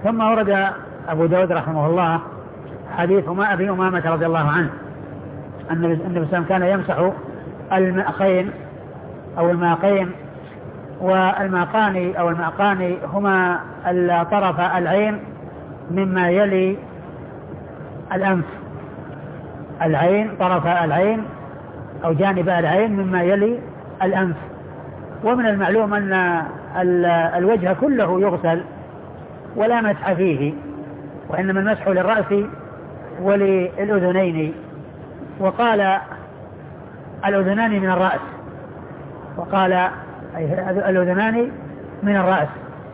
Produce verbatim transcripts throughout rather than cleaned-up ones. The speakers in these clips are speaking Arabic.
ثم ورد أبو داود رحمه الله حديث ما أبي أمامة رضي الله عنه أن النبي صلى الله عليه وسلم كان يمسح المأخين أو الماقين، والماقان أو الماقان هما طرف العين مما يلي الأنف، العين طرف العين أو جانب العين مما يلي الأنف. ومن المعلوم أن الوجه كله يغسل ولا مسح فيه، وإنما المسح للرأس وللأذنين. وقال الأذنان من الرأس، وقال الأذنان من الرأس،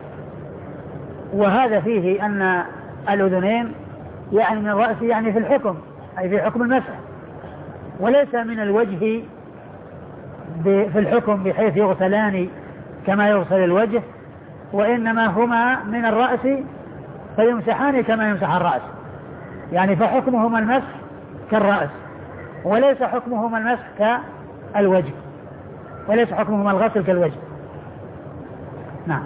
وهذا فيه أن الأذنين يعني من الرأس يعني في الحكم، أي في حكم المسح، وليس من الوجه في الحكم بحيث يغسلان كما يغسل الوجه، وإنما هما من الرأس فيمسحان كما يمسح الرأس، يعني فحكمهما المسح كالرأس، وليس حكمهما المسح كالوجه، وليس حكمهما الغسل كالوجه. نعم.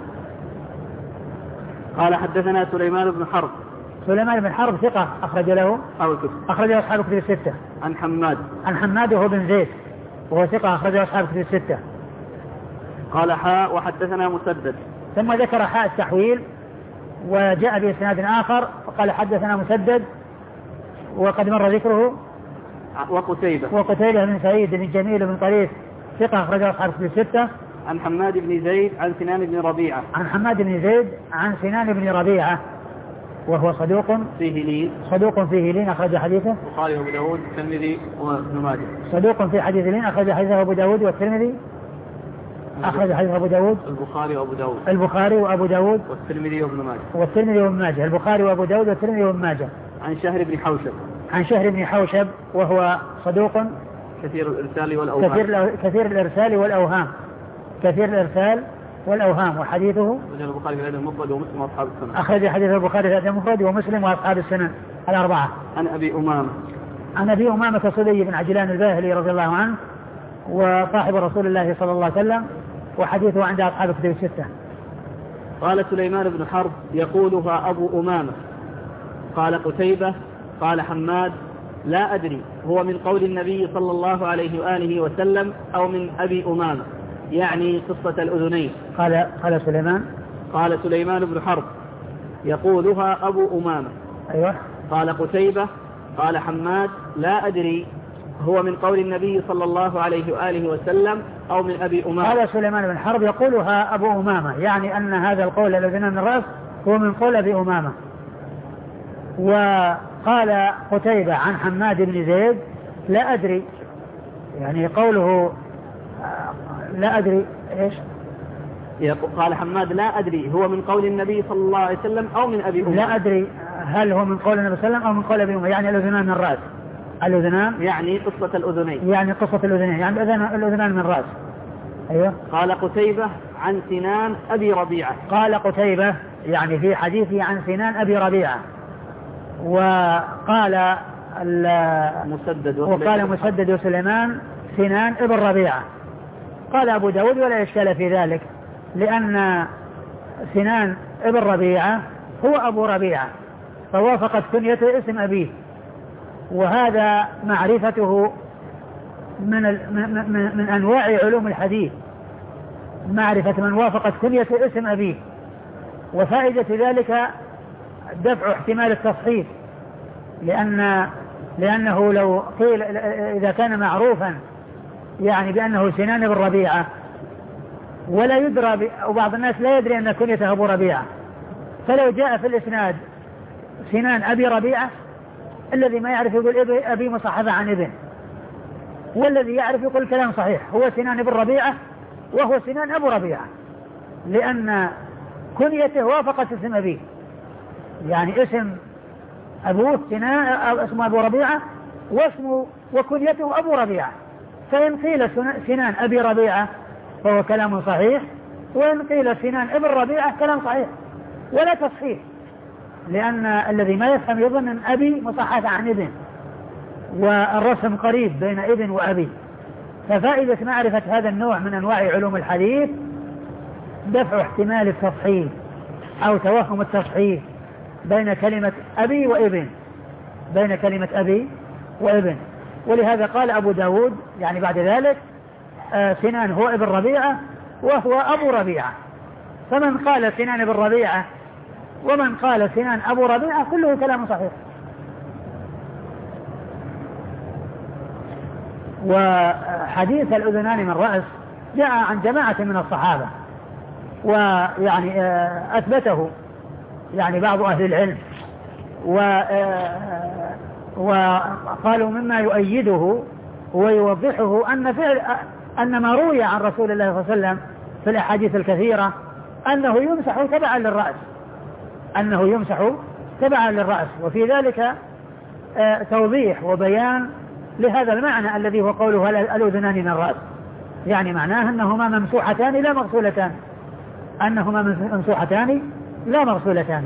قال حدثنا سليمان بن حرب. سليمان بن حرب ثقة أخرج له أخرج له أصحاب الكتب الستة. عن حماد عن حماد وهو بن زيد وهو ثقة أخرج له أصحاب الكتب الستة. قال حاء وحدثنا مسدد. ثم ذكر حاء التحويل وجاء بإسناد آخر وقال حدثنا مسدد وقد مر ذكره. وقتيبة وقتيبة بن سعيد بن جميل بن طريف ثقة أخرج له أصحاب الكتب الستة. عن حماد بن زيد عن سنان بن ربيعة. عن حماد بن زيد عن سنان بن ربيعة وهو صدوق فيه لين صدوق فيه لين أخرج حديثه البخاري وأبو داود والترمذي وابن ماجه. صدوق في حديث لين أخرج حديثه أبو داود والترمذي أخرج حديث أبو داود البخاري وأبو داود البخاري وأبو داود والترمذي وابن ماجه والترمذي وابن ماجه البخاري وأبو داود والترمذي وابن ماجه. عن شهر بن حوشب. عن شهر بن حوشب وهو صدوق كثير الإرسال والأوهام كثير, كثير الإرسال والأوهام كثير الإرسال والأوهام وحديثه البخاري في الأدب المفرد ومسلم وأصحاب السنن. أخرج حديث البخاري في الأدب المفرد ومسلم وأصحاب السنن الأربعة. عن أبي أمامة. عن أبي أمامة صدي بن عجلان الباهلي رضي الله عنه وصاحب رسول الله صلى الله عليه وسلم وحديثه عند أصحاب الكتب الستة. قال سليمان بن حرب يقولها أبو أمامة. قال قتيبة قال حماد لا أدري هو من قول النبي صلى الله عليه وآله وسلم أو من أبي أمامة، يعني قصة الأذنين. قال قال سليمان قال سليمان بن حرب يقولها أبو أمامة. أيوة. قال قتيبة قال حماد لا أدري هو من قول النبي صلى الله عليه وآله وسلم أو من أبي أمامة. قال سليمان بن حرب يقولها أبو أمامة، يعني أن هذا القول الذي من الرأس هو من قول أبي أمامة. وقال قتيبة عن حماد بن زيد لا أدري، يعني قوله لا أدري إيش. قال حماد لا أدري هو من قول النبي صلى الله عليه وسلم أو من أبي أمامة. لا أدري هل هو من قول النبي صلى الله عليه وسلم أو من قول أبي أمامة، يعني الأذنان من الرأس. الأذنان يعني قصة الأذنين يعني قصة الأذنين يعني الأذنان من الرأس. أيوة. قال قتيبة عن سنان أبي ربيعة. قال قتيبة يعني في حديثه عن سنان أبي ربيعة. وقال مسدد وقال مسدد وسليمان سنان ابن ربيعة. قال أبو داود ولا إشكال في ذلك، لأن سنان ابن ربيعة هو أبو ربيعة فوافقت كنيته اسم أبيه، وهذا معرفته من, من, من أنواع علوم الحديث، معرفة من وافقت كنيته اسم أبيه. وفائدة ذلك دفع احتمال التصحيف، لأن لأنه لو قيل إذا كان معروفا يعني بأنه سنان بن ربيعة ولا يدرى، وبعض الناس لا يدري أن كنيته أبو ربيعة، فلو جاء في الإسناد سنان أبي ربيعة الذي ما يعرف يقول أبي مصحفة عن ابن، والذي يعرف يقول كلام صحيح هو سنان بن ربيعة وهو سنان أبو ربيعة، لأن كنيته وافقت اسم أبيه، يعني اسم أبوه سنان اسمه أبو ربيعة واسمه وكنيته أبو ربيعة، فإن قيل سنان أبي ربيعة فهو كلام صحيح، وإن قيل سنان ابن ربيعة كلام صحيح ولا تصحيح، لأن الذي ما يفهم يظن أن أبي مصحف عن ابن، والرسم قريب بين ابن وأبي. ففائدة معرفة هذا النوع من أنواع علوم الحديث دفع احتمال التصحيح أو توهم التصحيح بين كلمة أبي وابن بين كلمة أبي وابن ولهذا قال أبو داود يعني بعد ذلك آه سنان هو ابن ربيعة وهو أبو ربيعة. فمن قال سنان ابن ربيعة ومن قال سنان أبو ربيعة كله كلام صحيح. وحديث الأذنان من رأس جاء عن جماعة من الصحابة ويعني آه أثبته يعني بعض أهل العلم وقالوا مما يؤيده ويوضحه أن فعل أن ما روي عن رسول الله صلى الله عليه وسلم في الأحاديث الكثيرة أنه يمسح تبعا للرأس أنه يمسح تبعا للرأس وفي ذلك توضيح وبيان لهذا المعنى الذي هو قوله الأذنان من الرأس يعني معناه أنهما ممسوحتان لا مغسولتان أنهما ممسوحتان لا مغسولتان.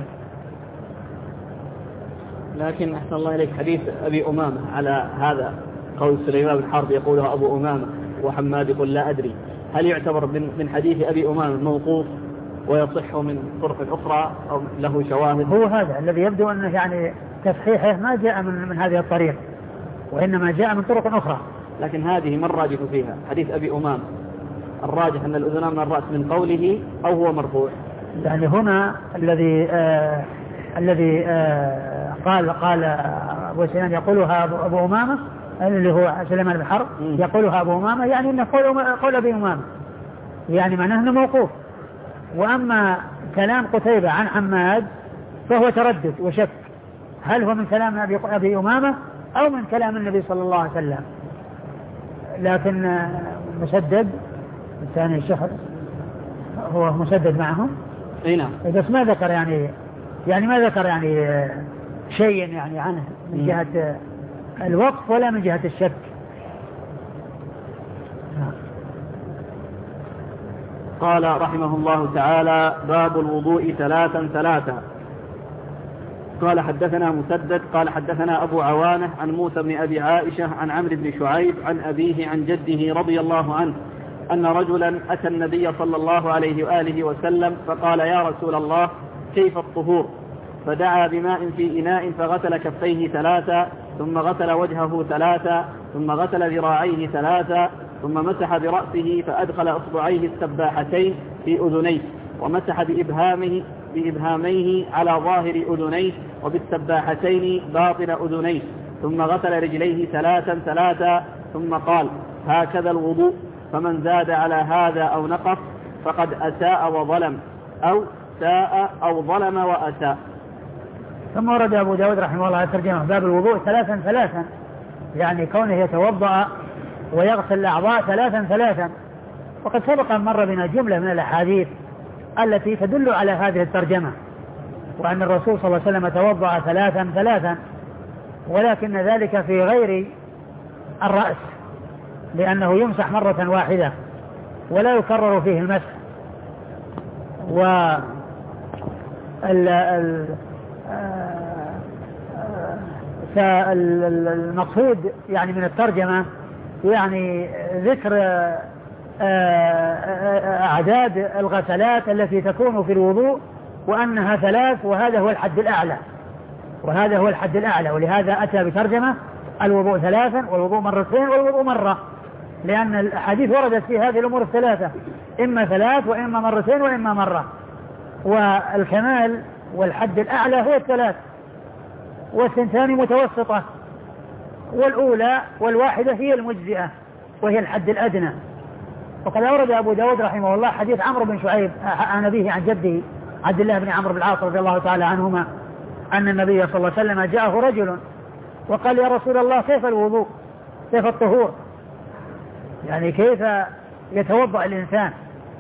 لكن أحسن الله إليك حديث أبي أمامة على هذا قول سليمان بن حرب يقولها أبو أمامة وحماد يقول لا أدري هل يعتبر من حديث أبي أمامة موقوف ويصح من طرق أخرى أو له شواهد؟ هو هذا الذي يبدو أنه يعني تصحيحه ما جاء من, من هذه الطريق وإنما جاء من طرق أخرى. لكن هذه من راجح فيها حديث أبي أمامة الراجح أن الأذنان من الرأس من قوله أو هو مرفوع؟ يعني هنا الذي آه الذي آه قال قال أبو سنان يقولها أبو أمامة اللي هو سليمان بن حرب يقولها أبو أمامة يعني أنه قول, قول أبي أمامة يعني معناه أنه موقوف. وأما كلام قتيبة عن حماد فهو تردد وشك هل هو من كلام أبي, أبي أمامة أو من كلام النبي صلى الله عليه وسلم. لكن مسدد الثاني الشهر هو مسدد معهم اي نعم بس ما ذكر يعني يعني ما ذكر يعني شيء يعني عنه من جهة الوقف ولا من جهة الشك. قال رحمه الله تعالى باب الوضوء ثلاثا ثلاثا. قال حدثنا مسدد قال حدثنا أبو عوانة عن موسى بن أبي عائشة عن عمرو بن شعيب عن أبيه عن جده رضي الله عنه أن رجلا أتى النبي صلى الله عليه وآله وسلم فقال يا رسول الله كيف الطهور؟ فدعا بماء في إناء فغسل كفيه ثلاثا ثم غسل وجهه ثلاثا ظ غسل ذراعيه ثلاثا ثم مسح برأسه فأدخل أصبعيه السباحتين في أذنيه ومسح بإبهامه بإبهاميه على ظاهر أذنيه وبالسباحتين باطن أذنيه ثم غسل رجليه ثلاثا ثلاثا ثم قال هكذا الوضوء فمن زاد على هذا أو نقص فقد أساء وظلم أو ساء أو ظلم وأساء. ثم ورد أبو داود رحمه الله ترجمه باب الوضوء ثلاثا ثلاثا يعني كونه يتوضأ ويغسل الأعضاء ثلاثا ثلاثا. وقد سبق مر بنا جملة من الأحاديث التي تدل على هذه الترجمة وأن الرسول صلى الله عليه وسلم توضأ ثلاثا ثلاثا ولكن ذلك في غير الرأس لأنه يمسح مرة واحدة ولا يكرر فيه المسح. و المقصود يعني من الترجمة يعني ذكر أعداد الغسلات التي تكون في الوضوء وأنها ثلاث وهذا هو الحد الأعلى وهذا هو الحد الأعلى ولهذا أتى بترجمة الوضوء ثلاثا والوضوء مرتين والوضوء مرة لأن الحديث وردت في هذه الأمور الثلاثة إما ثلاث وإما مرتين وإما مرة. والكمال والحد الأعلى هو الثلاث والثنتان متوسطة والأولى والواحدة هي المجزئة وهي الحد الأدنى. وقد أورد أبو داود رحمه الله حديث عمرو بن شعيب عن أبيه عن جده عبد الله بن عمرو بن العاص رضي الله تعالى عنهما أن النبي صلى الله عليه وسلم جاءه رجل وقال يا رسول الله كيف الوضوء كيف الطهور يعني كيف يتوضأ الإنسان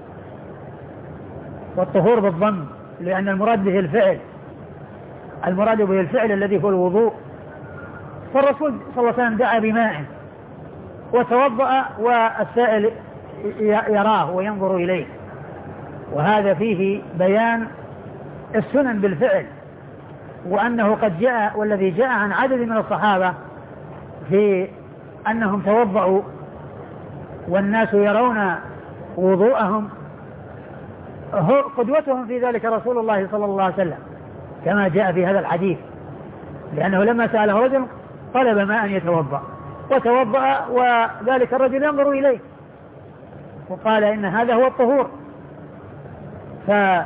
والطهور بالضم لأن المراد به الفعل المراد به الفعل الذي هو الوضوء. فالرسول صلى الله عليه وسلم دعا بماء وتوضأ والسائل يراه وينظر إليه وهذا فيه بيان السنن بالفعل وأنه قد جاء والذي جاء عن عدد من الصحابة في أنهم توضأوا والناس يرون وضوءهم قدوتهم في ذلك رسول الله صلى الله عليه وسلم كما جاء في هذا الحديث، لأنه لما سأله رجل طلب ماء يتوضأ وتوضأ وذلك الرجل ينظر إليه وقال إن هذا هو الطهور. فما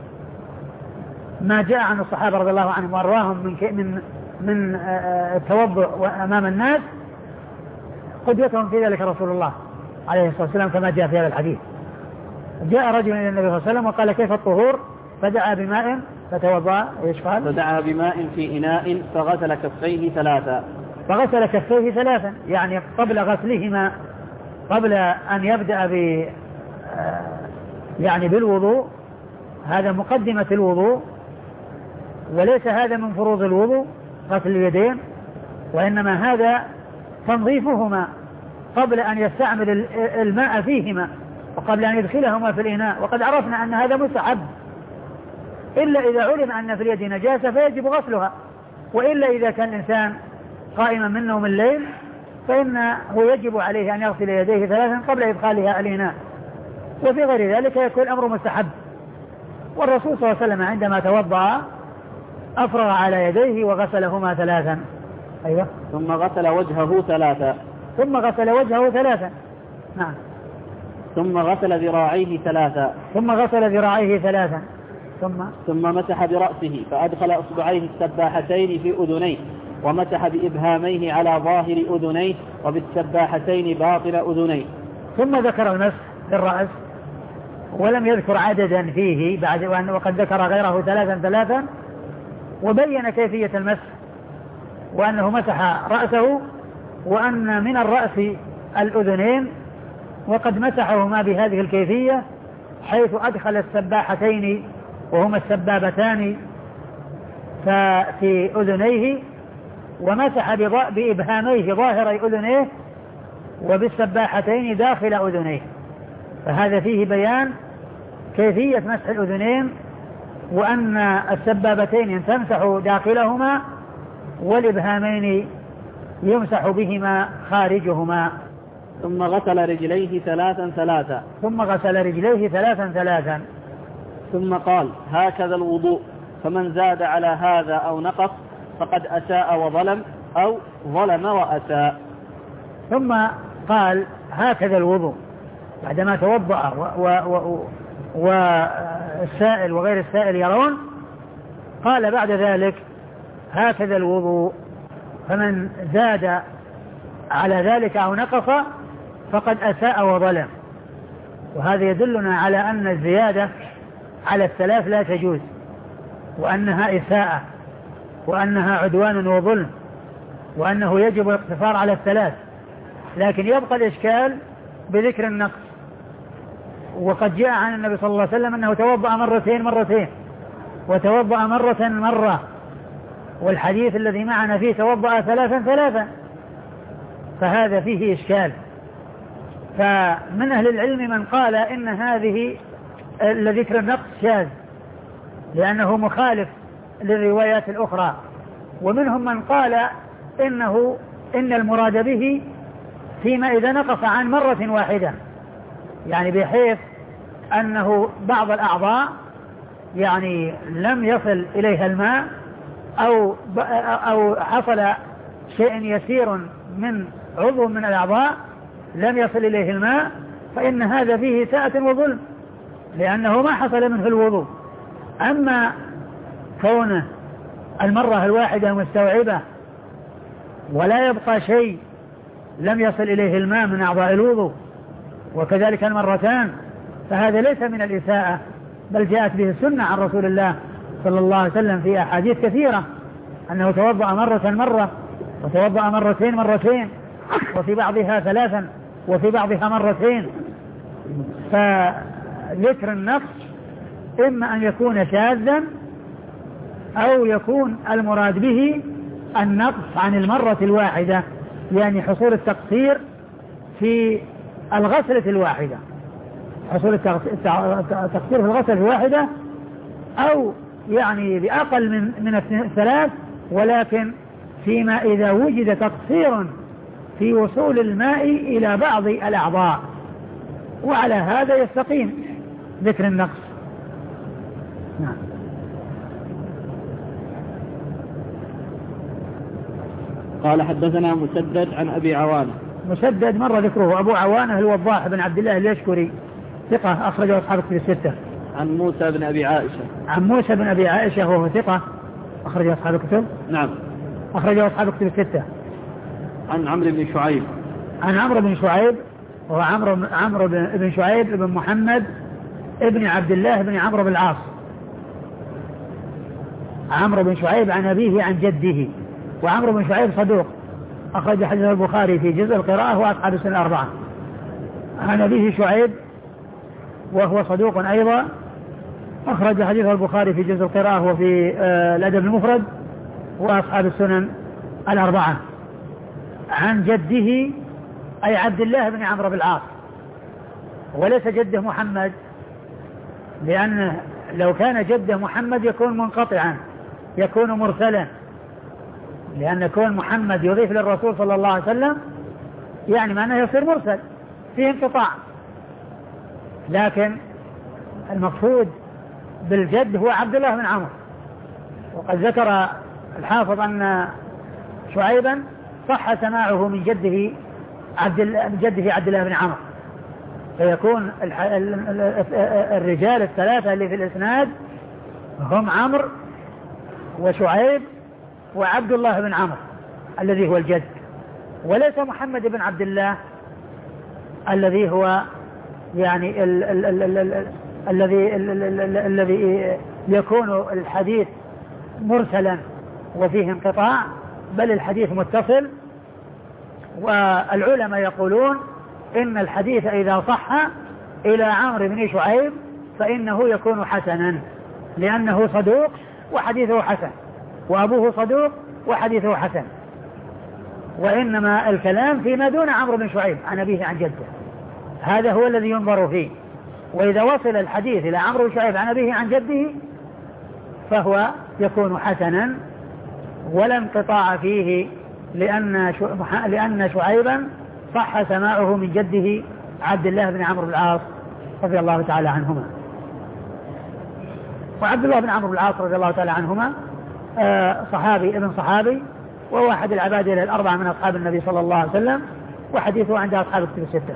جاء عن الصحابة رضي الله عنهم وأرواهم من من من التوضؤ أمام الناس قدوتهم في ذلك رسول الله عليه الصلاة والسلام كما جاء في هذا الحديث. جاء رجل إلى النبي صلى الله عليه وسلم وقال كيف الطهور؟ فدعا بماء فتوضأ. ايش قال؟ فدعا بماء في إناء فغسل كفيه ثلاثا فغسل كفيه ثلاثا يعني قبل غسلهما، قبل أن يبدأ ب يعني بالوضوء، هذا مقدمة الوضوء، وليس هذا من فروض الوضوء غسل اليدين، وإنما هذا تنظيفهما قبل أن يستعمل الماء فيهما وقبل أن يدخلهما في الإناء. وقد عرفنا أن هذا مستحب، إلا إذا علم أن في اليد نجاسة فيجب غسلها، وإلا إذا كان الإنسان قائما من نوم الليل فإنه يجب عليه أن يغسل يديه ثلاثا قبل إدخالها الإناء، وفي غير ذلك يكون الأمر مستحب. والرسول صلى الله عليه وسلم عندما توضأ أفرغ على يديه وغسلهما ثلاثا. أيوة. ثم غسل وجهه ثلاثا ثم غسل وجهه ثلاثا نعم. ثم غسل ذراعيه ثلاثا ثم غسل ذراعيه ثلاثا ثم ثم مسح برأسه فأدخل أصبعيه السباحتين في أذنيه ومسح بإبهاميه على ظاهر أذنيه وبالسباحتين باطن أذنيه. ثم ذكر المسح للرأس ولم يذكر عددا فيه بعد وقد ذكر غيره ثلاثا ثلاثا، وبين كيفية المسح وأنه مسح رأسه وأن من الرأس الأذنين، وقد مسحهما بهذه الكيفية حيث أدخل السباحتين وهما السبابتان في أذنيه ومسح بإبهاميه ظاهري أذنيه وبالسباحتين داخل أذنيه. فهذا فيه بيان كيفية مسح الأذنين، وأن السبابتين تمسح داخلهما والإبهامين يمسح بهما خارجهما. ثم غسل رجليه ثلاثا ثلاثا ثم غسل رجليه ثلاثا ثلاثا ثم قال هكذا الوضوء، فمن زاد على هذا أو نقص فقد أساء وظلم أو ظلم وأساء. ثم قال هكذا الوضوء بعدما توضأ والسائل وغير السائل يرون، قال بعد ذلك هكذا الوضوء، فمن زاد على ذلك أو نقص فقد أساء وظلم. وهذا يدلنا على أن الزيادة على الثلاث لا تجوز، وأنها إساءة، وأنها عدوان وظلم، وأنه يجب الاقتصار على الثلاث. لكن يبقى الإشكال بذكر النقص. وقد جاء عن النبي صلى الله عليه وسلم أنه توضأ مرتين مرتين وتوضأ مرة مرة، والحديث الذي معنا فيه توضأ ثلاثا ثلاثا، فهذا فيه إشكال. فمن أهل العلم من قال إن هذه ذكر النقص شاذ لأنه مخالف للروايات الأخرى، ومنهم من قال إنه إن المراد به فيما إذا نقص عن مرة واحدة، يعني بحيث أنه بعض الأعضاء يعني لم يصل إليها الماء أو أو حصل شيء يسير من عضو من الأعضاء لم يصل إليه الماء، فإن هذا فيه ساءة وظلم لأنه ما حصل منه الوضوء. أما كونه المرة الواحدة مستوعبة ولا يبقى شيء لم يصل إليه الماء من أعضاء الوضوء، وكذلك المرتان، فهذا ليس من الإساءة، بل جاءت به السنة عن رسول الله صلى الله عليه وسلم في أحاديث كثيرة أنه توضأ مرة مرة وتوضأ مرتين مرتين وفي بعضها ثلاثا وفي بعضها مرتين. فذكر النقص إما أن يكون شاذا أو يكون المراد به النقص عن المرة الواحدة، يعني حصول التقصير في الغسلة الواحدة، حصول التقصير في الغسلة الواحدة، أو يعني بأقل من من الثلاث، ولكن فيما إذا وجد تقصير في وصول الماء إلى بعض الأعضاء، وعلى هذا يستقيم ذكر النقص. نعم. قال حدثنا مسدد عن أبي عوانة. مسدد مر ذكره. أبو عوانة الوضاح بن عبد الله اليشكري ثقة أخرجه أصحاب الكتب الستة. عن موسى بن أبي عائشة. عن موسى بن أبي عائشة وهو ثقة أخرجه أصحاب الكتب. نعم. أخرجه أصحاب الكتب الستة. عن عمرو بن شعيب. عن عمرو بن شعيب وهو عمرو عمرو بن شعيب بن محمد ابن عبد الله بن عمرو بن العاص. عمرو بن شعيب عن أبيه عن جده. وعمرو بن شعيب صدوق أخرج حديث البخاري في جزء القراءة وأصحاب السنة الأربعة. عن أبيه شعيب وهو صدوق أيضا أخرج حديث البخاري في جزء القراءة وفي آه الأدب المفرد وأصحاب السنن الأربعة. عن جده أي عبد الله بن عمرو بن العاص وليس جده محمد، لأن لو كان جده محمد يكون منقطعا يكون مرسلا، لأن كون محمد يضيف للرسول صلى الله عليه وسلم يعني معناه يصير مرسل فيه انقطاع. لكن المقصود بالجد هو عبد الله بن عمرو. وقد ذكر الحافظ أن شعيبا صح سماعه من جده عبد من جده عبد الله بن عمرو، فيكون الرجال الثلاثة اللي في الإسناد هم عمرو وشعيب وعبد الله بن عمرو الذي هو الجد، وليس محمد بن عبد الله الذي هو يعني ال ال ال ال ال الذي الذي يكون الحديث مرسلا وفيه انقطاع، بل الحديث متصل. والعلماء يقولون إن الحديث إذا صح إلى عمرو بن شعيب فإنه يكون حسنا، لأنه صدوق وحديثه حسن، وأبوه صدوق وحديثه حسن. وإنما الكلام فيما دون عمرو بن شعيب عن أبيه عن جده، هذا هو الذي ينظر فيه. وإذا وصل الحديث إلى عمرو بن شعيب عن أبيه عن جده فهو يكون حسنا ولا انقطاع فيه، لأن لأن شعيبا صح سماعه من جده عبد الله بن عمرو بن العاص رضي الله تعالى عنهما. وعبد الله بن عمرو بن العاص رضي الله تعالى عنهما صحابي ابن صحابي، وهو أحد العبادلة الأربعة من أصحاب النبي صلى الله عليه وسلم، وحديثه عند أصحاب الكتب الستة.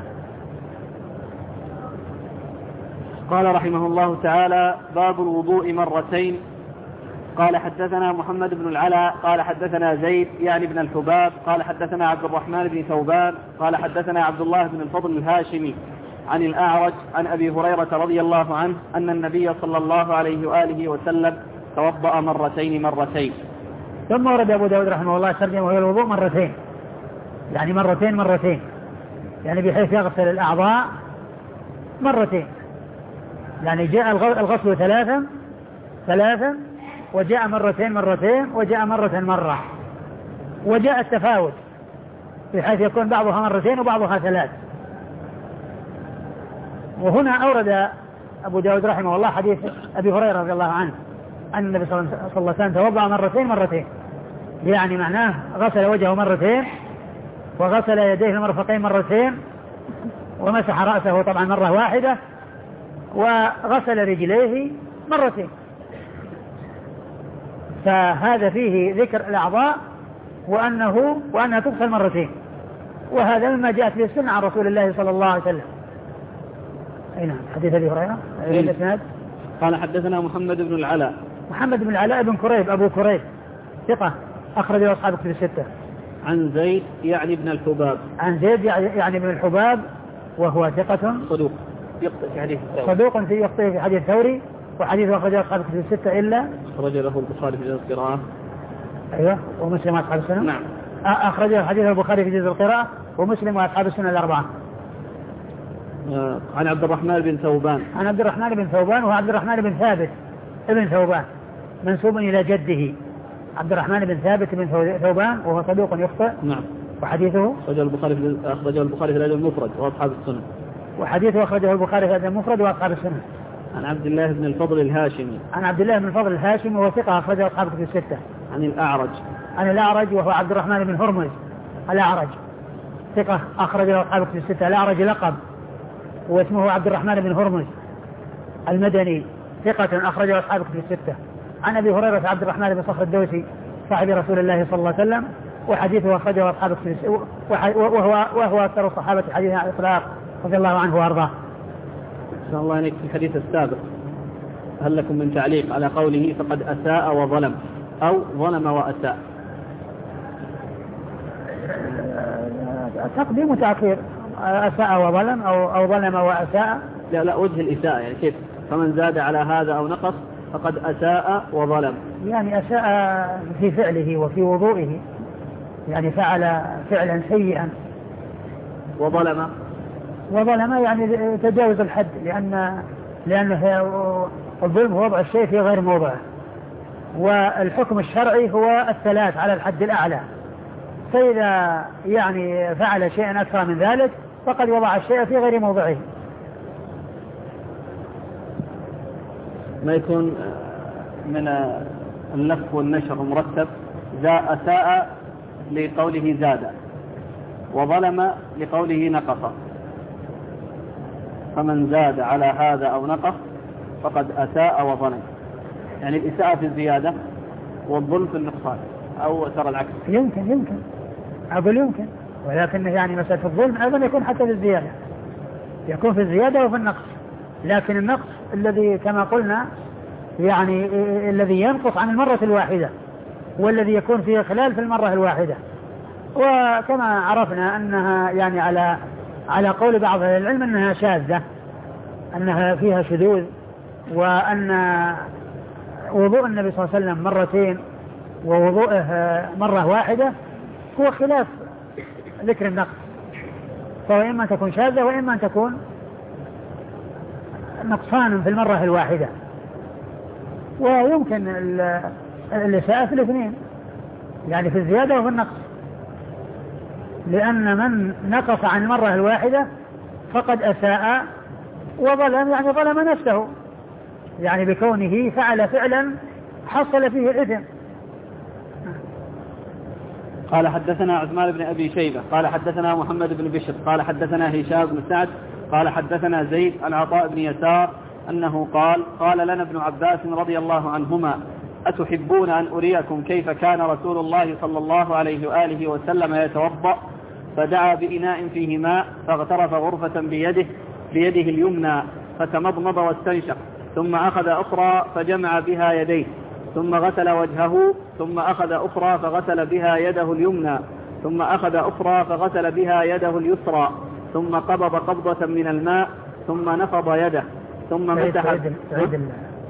قال رحمه الله تعالى: باب الوضوء مرتين. قال حدثنا محمد بن العلاء قال حدثنا زيد يعني بن الحباب قال حدثنا عبد الرحمن بن ثوبان قال حدثنا عبد الله بن الفضل الهاشمي عن الأعرج عن أبي هريرة رضي الله عنه أن النبي صلى الله عليه وآله وسلم توضأ مرتين مرتين. ثم ورد أبو داود رحمه الله ترجمه وهي الوضوء مرتين، يعني مرتين مرتين، يعني بحيث يغسل الأعضاء مرتين، يعني جاء الغسل ثلاثا ثلاثا وجاء مرتين مرتين وجاء مرة مرة، وجاء التفاوت بحيث يكون بعضها مرتين وبعضها ثلاث. وهنا أورد أبو داود رحمه الله حديث أبي هريرة رضي الله عنه أن النبي صلى الله عليه وسلم توضأ مرتين مرتين، يعني معناه غسل وجهه مرتين وغسل يديه المرفقين مرتين ومسح رأسه طبعا مرة واحدة وغسل رجليه مرتين. فهذا فيه ذكر الأعضاء وأنه وأنها تغسل مرتين، وهذا مما جاءت به السنة عن رسول الله صلى الله عليه وسلم. أي نعم. حديث أبي هريرة الإسناد. قال حدثنا محمد بن العلاء. محمد بن العلاء بن كريب أبو كريب ثقة أخرجه أصحاب الكتب الستة. عن زيد يعني بن الحباب. عن زيد يعني بن الحباب وهو ثقة صدوق يخطئ في حديث الثوري. صدوق في يخطئ في حديث الثوري، وحديثه أخرجه أصحاب الكتب الستة إلا أخرج له البخاري في جزء القراءة. أيوة. ومسلم وأصحاب السنة. نعم. أخرجه حديث البخاري في جزء القراءة ومسلم وأصحاب السنة الأربعة. آه عن عبد الرحمن بن ثوبان. عن عبد الرحمن بن ثوبان وهو عبد الرحمن بن ثابت ابن ثوبان منسوب إلى جده عبد الرحمن بن ثابت بن ثوبان وهو صدوق يخطئ. نعم. وحديثه أخرجه البخاري في أخرجه البخاري في الأدب المفرد وأصحاب السنة. وحديثه أخرجه البخاري في الأدب المفرد وأصحاب السنة. عن عبد الله بن الفضل الهاشمي. عن عبد الله بن الفضل الهاشمي وهو ثقة أخرجه أصحاب الكتب الستة. عن الأعرج. عن الأعرج وهو عبد الرحمن بن هرمز الأعرج ثقة أخرجه أصحاب الكتب الستة. الأعرج لقب واسمه عبد الرحمن بن هرمز المدني ثقة أخرجه أصحاب الكتب الستة. عن أبي هريرة عبد الرحمن بن صخر الدوسي صاحب رسول الله صلى الله عليه وسلم وحديثه أخرجه أصحاب السنة وهو وهو أكثر الصحابة حديثا على الإطلاق رضي الله عنه وأرضاه. أحسن الله إليك. في الحديث السابق هل لكم من تعليق على قوله فقد أساء وظلم أو ظلم وأساء؟ تقديم وتأخير، أساء وظلم أو أو ظلم وأساء. لا لا وجه الإساءة يعني كيف؟ فمن زاد على هذا أو نقص فقد أساء وظلم. يعني أساء في فعله وفي وضوئه، يعني فعل فعلا سيئا. وظلم وظلم يعني تجاوز الحد، لأن لأنه الظلم هو وضع الشيء في غير موضعه، والحكم الشرعي هو الثلاث على الحد الأعلى. فإذا يعني فعل شيئا أكثر من ذلك فقد وضع الشيء في غير موضعه. ما يكون من اللف والنشر مرتب، ذا أساء لقوله زاد، وظلم لقوله نقص، فمن زاد على هذا أو نقص فقد أساء وظلم. يعني الإساءة في الزيادة والظلم في النقصان، أو ترى العكس؟ يمكن يمكن أقول يمكن، ولكن يعني مسألة الظلم أيضا يكون حتى في الزيادة، يكون في الزيادة وفي النقص، لكن النقص الذي كما قلنا يعني الذي ينقص عن المرة الواحدة، والذي يكون فيه خلال في المرة الواحدة. وكما عرفنا أنها يعني على على قول بعض أهل العلم أنها شاذة، أنها فيها شذوذ، وأن وضوء النبي صلى الله عليه وسلم مرتين ووضوءه مرة واحدة هو خلاف ذكر النقص، فهو إما أن تكون شاذة وإما أن تكون نقصان في المرة الواحدة. ويمكن الإساءة في الاثنين، يعني في الزيادة وفي النقص، لأن من نقص عن المرة الواحدة فقد أساء وظلم، يعني ظلم نفسه، يعني بكونه فعل فعلا حصل فيه الإثم. قال حدثنا عثمان بن أبي شيبة قال حدثنا محمد بن بشر قال حدثنا هشام بن سعد قال حدثنا زيد عن عطاء بن يسار أنه قال قال لنا ابن عباس رضي الله عنهما أتحبون أن أريكم كيف كان رسول الله صلى الله عليه وآله وسلم يتوضأ؟ فدعا بإناء فيه ماء فاغترف غرفة بيده بيده اليمنى فتمضمض واستنشق، ثم أخذ أخرى فجمع بها يديه، ثم غسل وجهه، ثم أخذ أخرى فغسل بها يده اليمنى، ثم أخذ أخرى فغسل بها يده اليسرى، ثم قبض قبضة من الماء، ثم نفض يده، ثم مسح. تعيد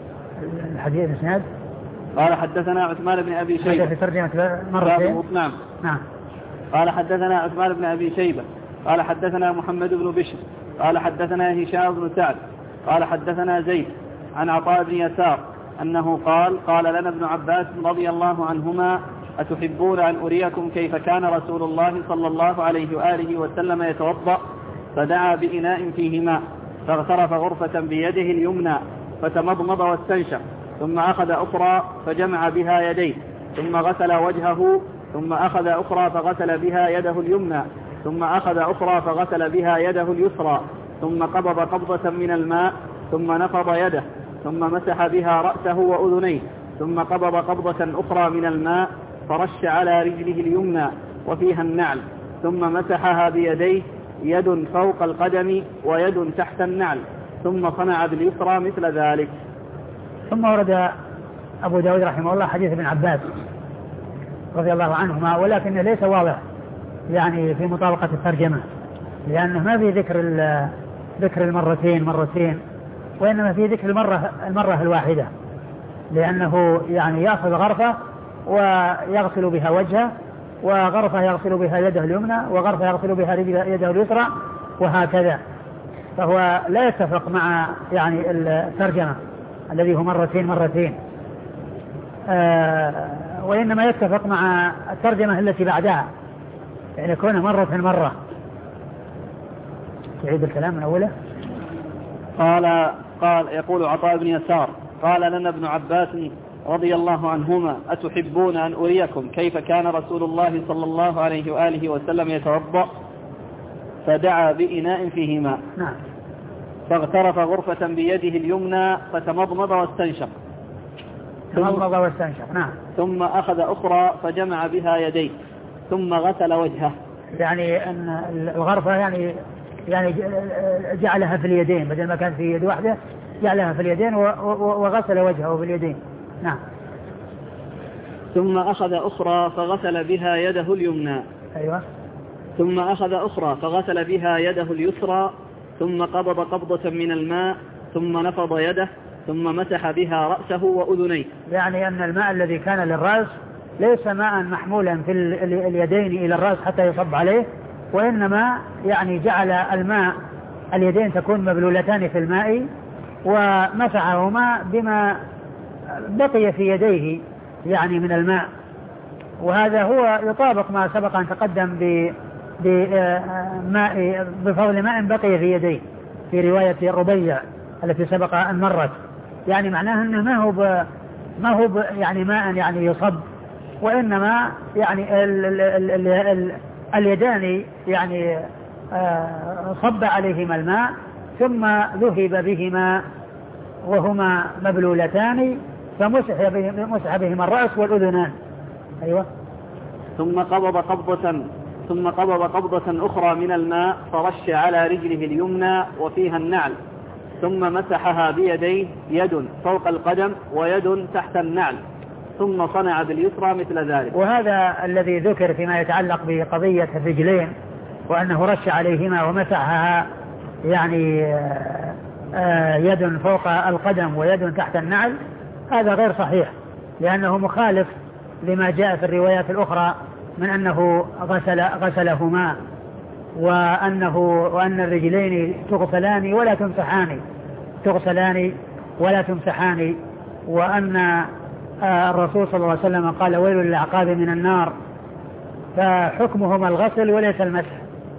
الحديث الإسناد. قال حدثنا عثمان بن أبي شيبة في ترجمة مرتين. نعم نعم. قال حدثنا عثمان بن أبي شيبة قال حدثنا محمد بن بشر قال حدثنا هشام بن سعد قال حدثنا زيد عن عطاء بن يسار أنه قال قال لنا ابن عباس رضي الله عنهما أتحبون أن أريكم كيف كان رسول الله صلى الله عليه وآله وسلم يتوضأ؟ فدعا بإناء فيه ماء فاغترف غرفة بيده اليمنى فتمضمض واستنشق، ثم أخذ أخرى فجمع بها يديه، ثم غسل وجهه، ثم أخذ أخرى فغسل بها يده اليمنى، ثم أخذ أخرى فغسل بها يده اليسرى، ثم قبض قبضة من الماء، ثم نفض يده، ثم مسح بها رأسه وأذنيه، ثم قبض قبضة أخرى من الماء فرش على رجله اليمنى وفيها النعل، ثم مسحها بيديه، يد فوق القدم ويد تحت النعل، ثم صنع باليسرى مثل ذلك. ثم ورد أبو داود رحمه الله حديث ابن عباس رضي الله عنهما، ولكنه ليس واضح يعني في مطابقة الترجمة، لأنه ما في ذكر ذكر المرتين مرتين، وإنما في ذكر المرة المرة الواحدة، لأنه يعني يأخذ غرفة ويغسل بها وجهه، وغرفة يغسل بها يده اليمنى، وغرفة يغسل بها يده اليسرى، وهكذا. فهو لا يتفق مع يعني الترجمة الذي هو مرتين مرتين، آه وإنما يتفق مع الترجمة التي بعدها، يعني يكون مرة مرة. تعيد الكلام من أوله. قال قال يقول عطاء بن يسار قال لنا ابن عباس رضي الله عنهما أتحبون أن أريكم كيف كان رسول الله صلى الله عليه وآله وسلم يتوضأ؟ فدعا بإناء فيه ماء نعم. فاغترف غرفة بيده اليمنى فتمضمض واستنشق تمضمض واستنشق نعم. ثم أخذ أخرى فجمع بها يديه، ثم غسل وجهه. يعني أن الغرفة يعني يعني جعلها في اليدين بدل ما كان في يد واحدة جعلها في اليدين وغسل وجهه في اليدين. نعم. ثم أخذ أخرى فغسل بها يده اليمنى. أيوة. ثم أخذ أخرى فغسل بها يده اليسرى ثم قبض قبضة من الماء ثم نفض يده ثم مسح بها رأسه وأذنيه. يعني أن الماء الذي كان للرأس ليس ماء محمولا في اليدين إلى الرأس حتى يصب عليه، وإنما يعني جعل الماء اليدين تكون مبلولتان في الماء ومسحهما بما بقي في يديه يعني من الماء. وهذا هو يطابق ما سبق أن تقدم بماء بفضل ماء بقي في يديه في رواية ربيع التي سبق أن مرت. يعني معناه أنه ما هو ما هو يعني ماء يعني يصب، وإنما يعني ال ال ال ال ال اليدان يعني صب عليهما الماء ثم ذهب بهما وهما مبلولتان فمسح بهما, بهما الرأس والأذنان. أيوة. ثم قبض قبضة ثم قبض قبضة أخرى من الماء فرش على رجله اليمنى وفيها النعل ثم مسحها بيديه، يد فوق القدم ويد تحت النعل، ثم صنع باليسرى مثل ذلك. وهذا الذي ذكر فيما يتعلق بقضية الرجلين وأنه رش عليهما ومسحها يعني يد فوق القدم ويد تحت النعل، هذا غير صحيح لأنه مخالف لما جاء في الروايات الأخرى من أنه غسل غسلهما وأنه وأن الرجلين تغسلان ولا تمسحان تغسلان ولا تمسحان وأن الرسول صلى الله عليه وسلم قال ويل للأعقاب من النار، فحكمهما الغسل وليس المسح.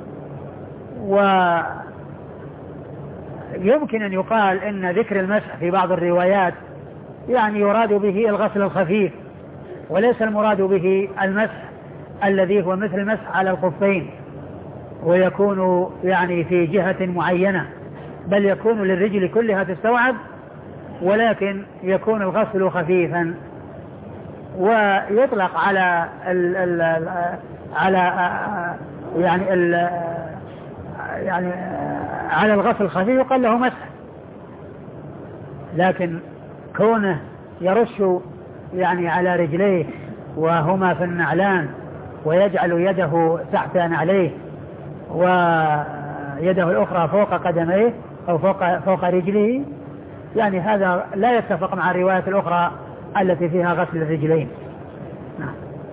ويمكن أن يقال إن ذكر المسح في بعض الروايات يعني يراد به الغسل الخفيف وليس المراد به المسح الذي هو مثل المسح على الخفين ويكون يعني في جهة معينة، بل يكون للرجل كلها تستوعب ولكن يكون الغسل خفيفا. ويطلق على ال ال على يعني ال يعني على الغسل الخفيف يقال له مسح، لكن كونه يرش يعني على رجليه وهما في النعلان ويجعل يده تحت نعليه ويده الأخرى فوق قدميه أو فوق فوق رجله، يعني هذا لا يتفق مع الروايات الأخرى التي فيها غسل الرجلين. نعم.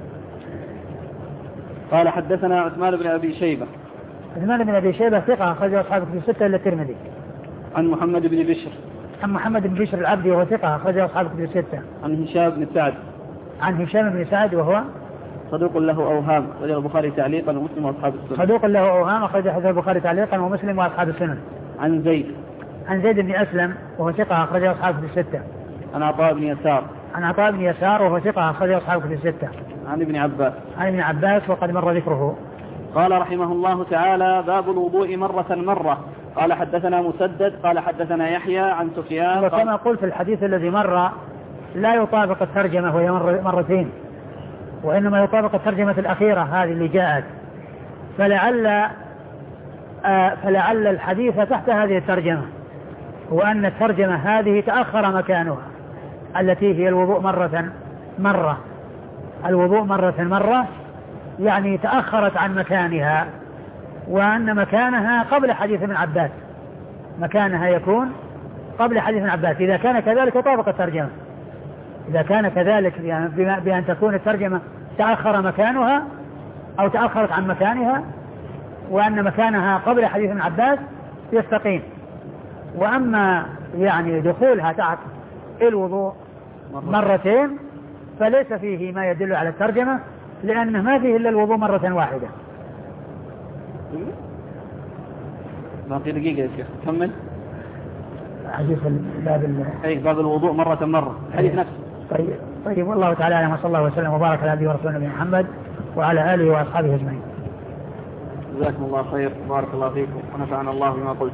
قال حدثنا عثمان بن أبي شيبة. عثمان بن أبي شيبة ثقة أخرجه أصحاب الكتب الستة إلا الترمذي. عن محمد بن بشر. عن محمد بن بشر العبدي وهو ثقة أخرجه أصحاب الكتب الستة. عن هشام بن سعد. عن هشام بن سعد وهو صدوق له أوهام أخرجه البخاري تعليقا ومسلم وأصحاب السنن. صدوق له أوهام أخرجه البخاري تعليقا ومسلم وأصحاب السنن. عن زيد. عن زيد بن أسلم وهو ثقة أخرجه أصحاب الكتب الستة. عن عطاء بن يسار. عن عطاء بن يسار وهو ثقة أخرجه أصحاب الكتب الستة. عن ابن عباس. عن ابن عباس وقد مر ذكره. قال رحمه الله تعالى باب الوضوء مرة مرة. قال حدثنا مسدد قال حدثنا يحيى عن سفيان. وكما قلت في الحديث الذي مر لا يطابق الترجمة وهي مر مرتين، وإنما يطابق الترجمة الأخيرة هذه اللي جاءت، فلعل آه فلعل الحديث تحت هذه الترجمة، وأن الترجمة هذه تأخر مكانها التي هي الوضوء مرة مرة الوضوء مرة مرة يعني تأخرت عن مكانها، وأن مكانها قبل حديث ابن عباس، مكانها يكون قبل حديث ابن عباس. إذا كان كذلك يطابق الترجمة، إذا كان كذلك يعني بأن تكون الترجمة تأخر مكانها أو تأخرت عن مكانها وأن مكانها قبل حديث ابن عباس يستقيم. وأما يعني دخولها تحت الوضوء مرتين فليس فيه ما يدل على الترجمة، لأنه ما فيه إلا الوضوء مرة واحدة. باقي دقيقة يا شيخ كمل. حديث باب أي باب الوضوء مرة مرة حديث نفسه. طيب طيب والله تعالى أعلم، صلى الله وسلم وبارك على عبده ورسوله نبينا محمد وعلى آله وأصحابه أجمعين. جزاكم الله خير بارك الله فيكم ونفعنا الله بما قلت.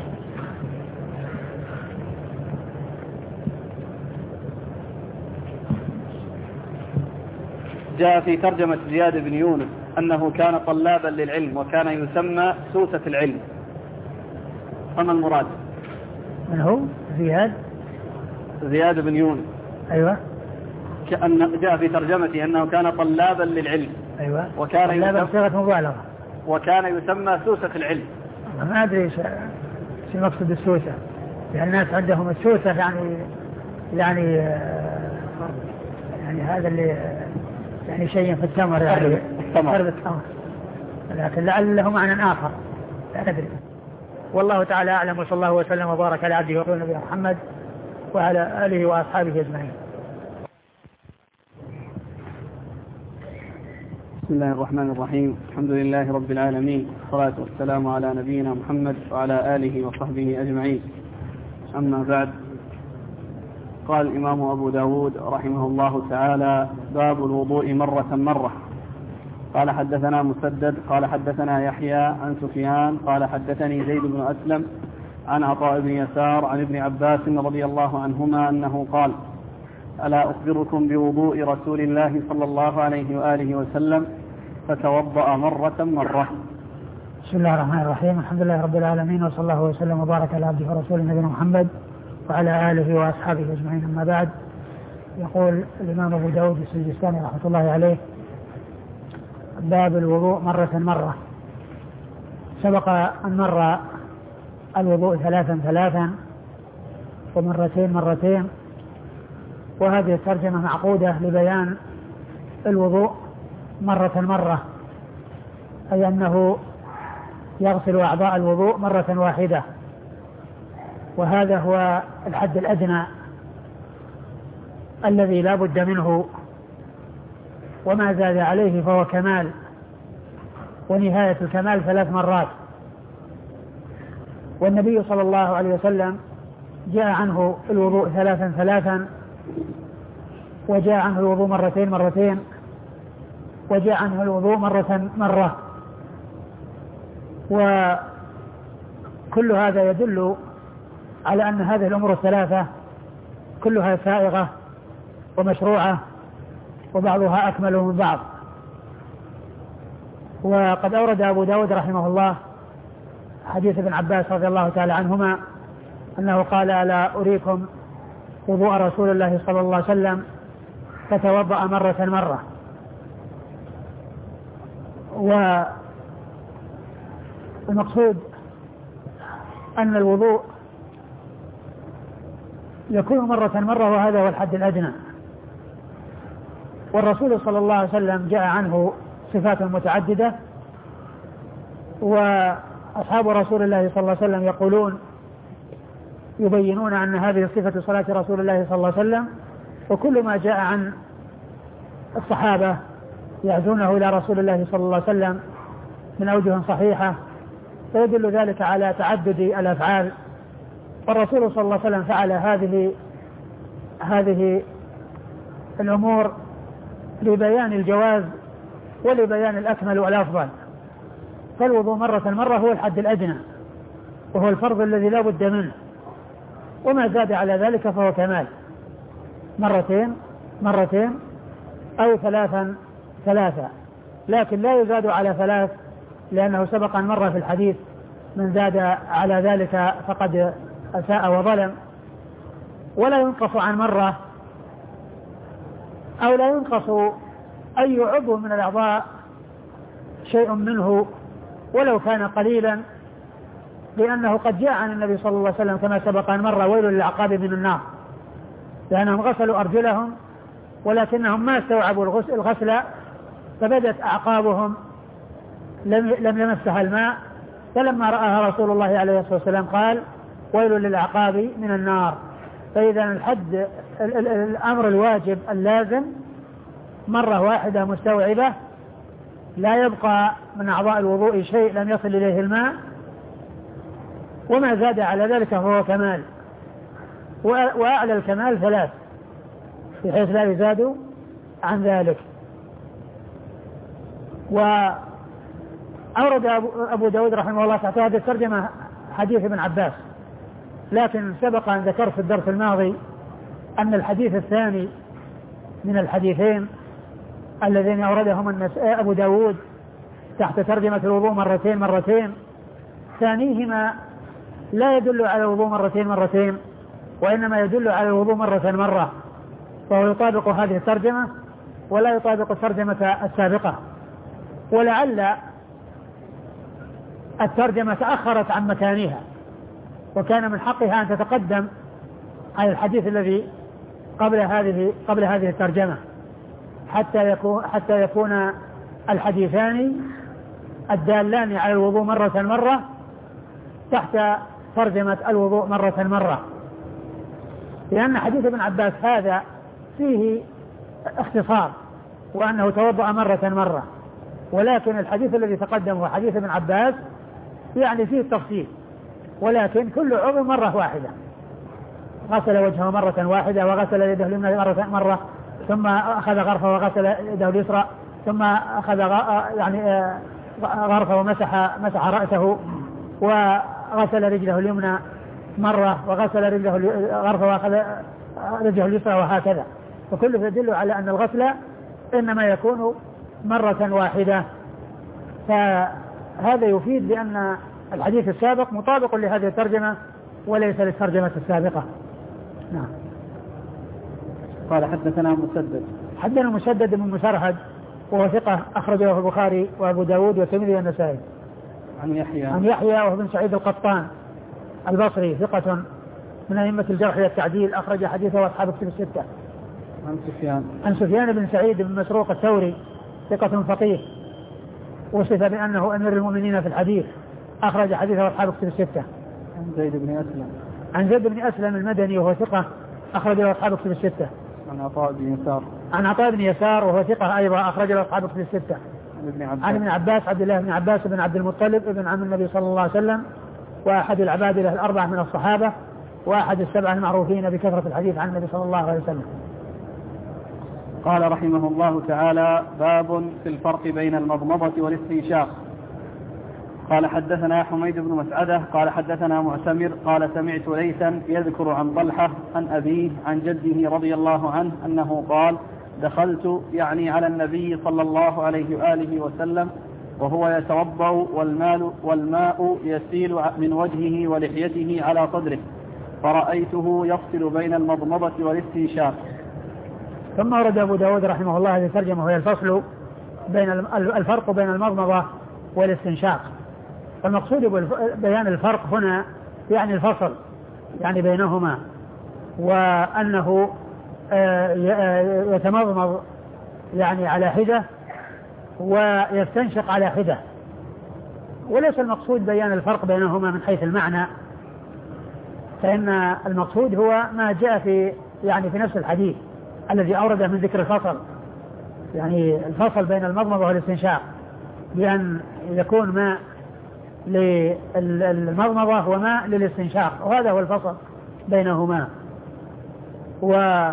جاء في ترجمة زياد بن يونس أنه كان طلابا للعلم وكان يسمى سوسة العلم، فما المراد؟ من هو؟ زياد زياد بن يونس. أيوة. كأن جاء في ترجمته أنه كان طلابا للعلم. أيوة. وكان طلابا بصيغة مبالغة. وكان يسمى سوسة العلم. ما أدري شو مقصد السوسة، يعني الناس عندهم السوسة يعني يعني يعني هذا اللي يعني شيء في التمر، يعني قرب التمر، لكن لعل له معنى آخر لا ندري. والله تعالى أعلم، وصلى الله وسلم وبارك على عبده ورسوله نبينا محمد وعلى آله وأصحابه أجمعين. بسم الله الرحمن الرحيم. الحمد لله رب العالمين، والصلاة والسلام على نبينا محمد وعلى آله وصحبه أجمعين. أما بعد، قال الإمام أبو داود رحمه الله تعالى: باب الوضوء مرة مرة. قال حدثنا مسدد قال حدثنا يحيى عن سفيان قال حدثني زيد بن أسلم عن عطاء بن يسار عن ابن عباس رضي الله عنهما أنه قال: ألا أخبركم بوضوء رسول الله صلى الله عليه وآله وسلم فتوضأ مرة مرة. بسم الله الرحمن الرحيم. الحمد لله رب العالمين، وصلى الله وسلم وبارك على عبده ورسوله نبينا محمد وعلى آله وأصحابه أجمعين. أما بعد، يقول الإمام أبو داود السجستاني رحمة الله عليه: باب الوضوء مرة مرة. سبق أن مر الوضوء ثلاثا ثلاثا ومرتين مرتين، وهذه الترجمة معقودة لبيان الوضوء مرة مرة، أي أنه يغسل أعضاء الوضوء مرة واحدة، وهذا هو الحد الأدنى الذي لا بد منه، وما زاد عليه فهو كمال، ونهاية الكمال ثلاث مرات. والنبي صلى الله عليه وسلم جاء عنه الوضوء ثلاثا ثلاثا، وجاء عنه الوضوء مرتين مرتين، وجاء عنه الوضوء مرة مرة، وكل هذا يدل على أن هذه الأمور الثلاثة كلها سائغة ومشروعة، وبعضها أكمل من بعض. وقد أورد أبو داود رحمه الله حديث ابن عباس رضي الله تعالى عنهما أنه قال: ألا أريكم وضوء رسول الله صلى الله عليه وسلم فتوضأ مرة مرة. والمقصود أن الوضوء يكون مرة مرة، وهذا هو الحد الأدنى. والرسول صلى الله عليه وسلم جاء عنه صفات متعددة، وأصحاب رسول الله صلى الله عليه وسلم يقولون يبينون أن هذه صفة صلاة رسول الله صلى الله عليه وسلم، وكل ما جاء عن الصحابة يعزونه إلى رسول الله صلى الله عليه وسلم من أوجه صحيحة، فيدل ذلك على تعدد الأفعال. والرسول صلى الله عليه وسلم فعل هذه هذه الأمور لبيان الجواز ولبيان الأكمل والأفضل. فالوضوء مرة مرة هو الحد الأدنى، وهو الفرض الذي لا بد منه، وما زاد على ذلك فهو كمال. مرتين مرتين أو ثلاثا ثلاثة، لكن لا يزاد على ثلاث، لأنه سبق أن مر في الحديث: من زاد على ذلك فقد أساء وظلم. ولا ينقص عن مرة، أو لا ينقص أي عضو من الأعضاء شيء منه ولو كان قليلا، لأنه قد جاء عن النبي صلى الله عليه وسلم كما سبق أن مر: ويل للعقاب من النار، لأنهم غسلوا أرجلهم ولكنهم ما استوعبوا الغسل، فبدت أعقابهم لم لم يمسها الماء، فلما رآها رسول الله عليه الصلاة والسلام قال: ويل للعقاب من النار. فإذا الحد الأمر الواجب اللازم مرة واحدة مستوعبة، لا يبقى من أعضاء الوضوء شيء لم يصل إليه الماء، وما زاد على ذلك فهو كمال. وأعلى الكمال ثلاث، بحيث لا يزاد عن ذلك. وأورد أبو داود رحمه الله تعالى هذه الترجمة حديث ابن عباس، لكن سبق أن ذكرت في الدرس الماضي أن الحديث الثاني من الحديثين اللذين أوردهما أبو داود تحت ترجمة الوضوء مرتين مرتين، ثانيهما لا يدل على الوضوء مرتين مرتين، وإنما يدل على الوضوء مرة مرة، فهو يطابق هذه الترجمة ولا يطابق الترجمة السابقة. ولعل الترجمة تأخرت عن مكانها، وكان من حقها أن تتقدم على الحديث الذي قبل هذه قبل هذه الترجمة، حتى يكون حتى يكون الحديثان الدالان على الوضوء مرة مرة تحت ترجمة الوضوء مرة مرة. لأن حديث ابن عباس هذا فيه اختصار وأنه توضأ مرة مرة، ولكن الحديث الذي تقدم هو حديث ابن عباس يعني فيه التفصيل، ولكن كل عضو مرة واحدة، غسل وجهه مرة واحدة وغسل يده اليمنى مرة مرة، ثم أخذ غرفه وغسل يده اليسرى، ثم أخذ يعني غرفه ومسح مسح رأسه وغسل رجله اليمنى مرة وغسل رجله غرفه وأخذ رجله اليسرى، وهكذا. وكله يدل على أن الغسل إنما يكون مرة واحدة. فهذا يفيد بأن الحديث السابق مطابق لهذه الترجمة وليس للترجمة السابقة. نعم. قال حدثنا مسدد حدثنا مسدد بن مسرهد وهو ثقة أخرج له البخاري وأبو داود والترمذي والنسائي. عن يحيى عن يحيى وهو بن سعيد القطان البصري ثقة من أئمة الجرح والتعديل، أخرج حديثه أصحاب كتب الستة. عن سفيان عن سفيان بن سعيد بن مسروق الثوري ثقة فقيه، وصف بأنه أمير المؤمنين في الحديث، أخرج حديثه أصحاب كتب الستة. عن زيد بن أسلم عن زيد بن أسلم المدني وهو ثقة، أخرج له أصحاب كتب الستة. عن عطاء بن يسار عن عطاء بن يسار وهو ثقة أيضا، أخرج له أصحاب كتب الستة. عن ابن عباس عن ابن عباس عبد الله بن عباس بن عبد المطلب ابن عم النبي صلى الله عليه وسلم، وأحد العبادلة الأربعة من الصحابة، وأحد السبعة المعروفين بكثرة الحديث عن النبي صلى الله عليه وسلم. قال رحمه الله تعالى: باب في الفرق بين المضمضة والاستنشاق. قال حدثنا حميد بن مسعدة قال حدثنا معتمر قال سمعت ليثا يذكر عن طلحة عن أبيه عن جده رضي الله عنه أنه قال: دخلت يعني على النبي صلى الله عليه وآله وسلم وهو يتوضأ والماء, والماء يسيل من وجهه ولحيته على صدره، فرأيته يفصل بين المضمضة والاستنشاق. ثم ورد أبو داود رحمه الله هذه الترجمة وهي الفصل بين الفرق بين المضمضة والاستنشاق. المقصود بيان الفرق هنا يعني الفصل يعني بينهما، وأنه يتمضمض يعني على حدة ويستنشق على حدة، وليس المقصود بيان الفرق بينهما من حيث المعنى، فإن المقصود هو ما جاء في يعني في نفس الحديث الذي أورده من ذكر الفصل، يعني الفصل بين المضمضة والاستنشاق بأن يكون ماء للمضمضة وماء للاستنشاق، وهذا هو الفصل بينهما. و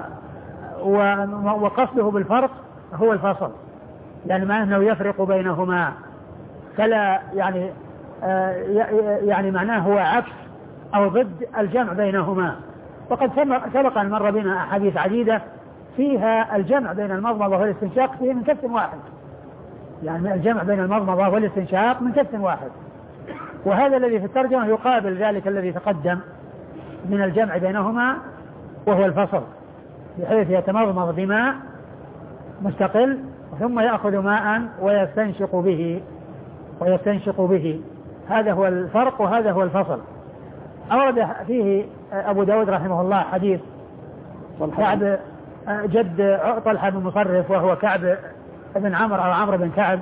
وقصده بالفرق هو الفصل، يعني ما أنه يفرق بينهما، فلا يعني آه يعني معناه هو عكس أو ضد الجمع بينهما. وقد سبق أن مر بنا أحاديث عديدة فيها الجمع بين المضمضة والاستنشاق فيه من كف واحد، يعني الجمع بين المضمضة والاستنشاق من كف واحد، وهذا الذي في الترجمة يقابل ذلك الذي تقدم من الجمع بينهما وهو الفصل، بحيث يتمضمض بماء مستقل ثم يأخذ ماء ويستنشق به ويستنشق به هذا هو الفرق وهذا هو الفصل. أورد فيه أبو داود رحمه الله حديث كعب جد طلحة بن مصرف وهو كعب بن عمرو أو عمرو بن كعب،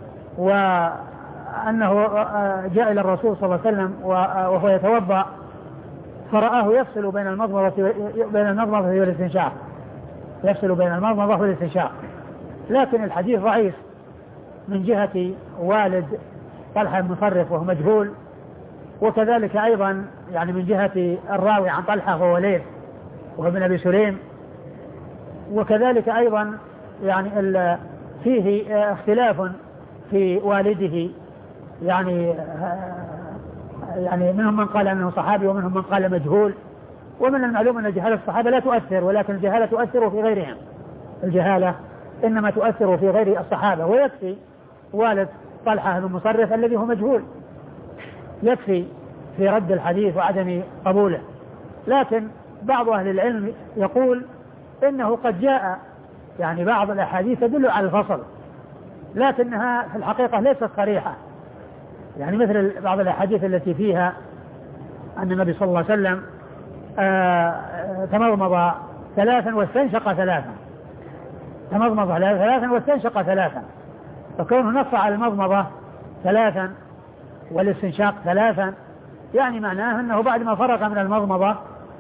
وأنه جاء إلى الرسول صلى الله عليه وسلم وهو يتوضأ فرآه يفصل بين المضمضة بين المضمضة والاستنشاق، يفصل بين المضمضة والاستنشاق، لكن الحديث ضعيف من جهة والد طلحة بن مصرف وهو مجهول، وكذلك أيضا يعني من جهة الراوي عن طلحة وهو ليث وهو ابن أبي سليم، وكذلك أيضا يعني فيه اختلاف في والده، يعني يعني منهم من قال أنه صحابي ومنهم من قال مجهول، ومن المعلوم أن جهالة الصحابة لا تؤثر، ولكن الجهالة تؤثر في غيرهم، الجهالة إنما تؤثر في غير الصحابة، ويكفي والد طلحة بن مصرف الذي هو مجهول يكفي في رد الحديث وعدم قبوله. لكن بعض أهل العلم يقول إنه قد جاء يعني بعض الأحاديث تدل على الفصل، لكنها في الحقيقة ليست صريحة، يعني مثل بعض الأحاديث التي فيها أن النبي صلى الله عليه وسلم تمضمض ثلاثا واستنشق ثلاثا، تمضمض ثلاثا واستنشق ثلاثا، فكونه نص على المضمضة ثلاثا والاستنشاق ثلاثا يعني معناه أنه بعد ما فرغ من المضمضة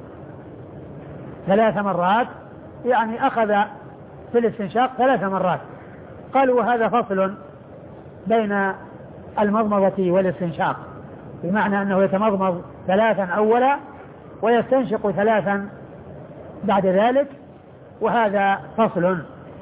ثلاث مرات يعني أخذ في الاستنشاق ثلاث مرات. قالوا هذا فصل بين المضمضة والاستنشاق، بمعنى أنه يتمضمض ثلاثا أولا ويستنشق ثلاثا بعد ذلك، وهذا فصل.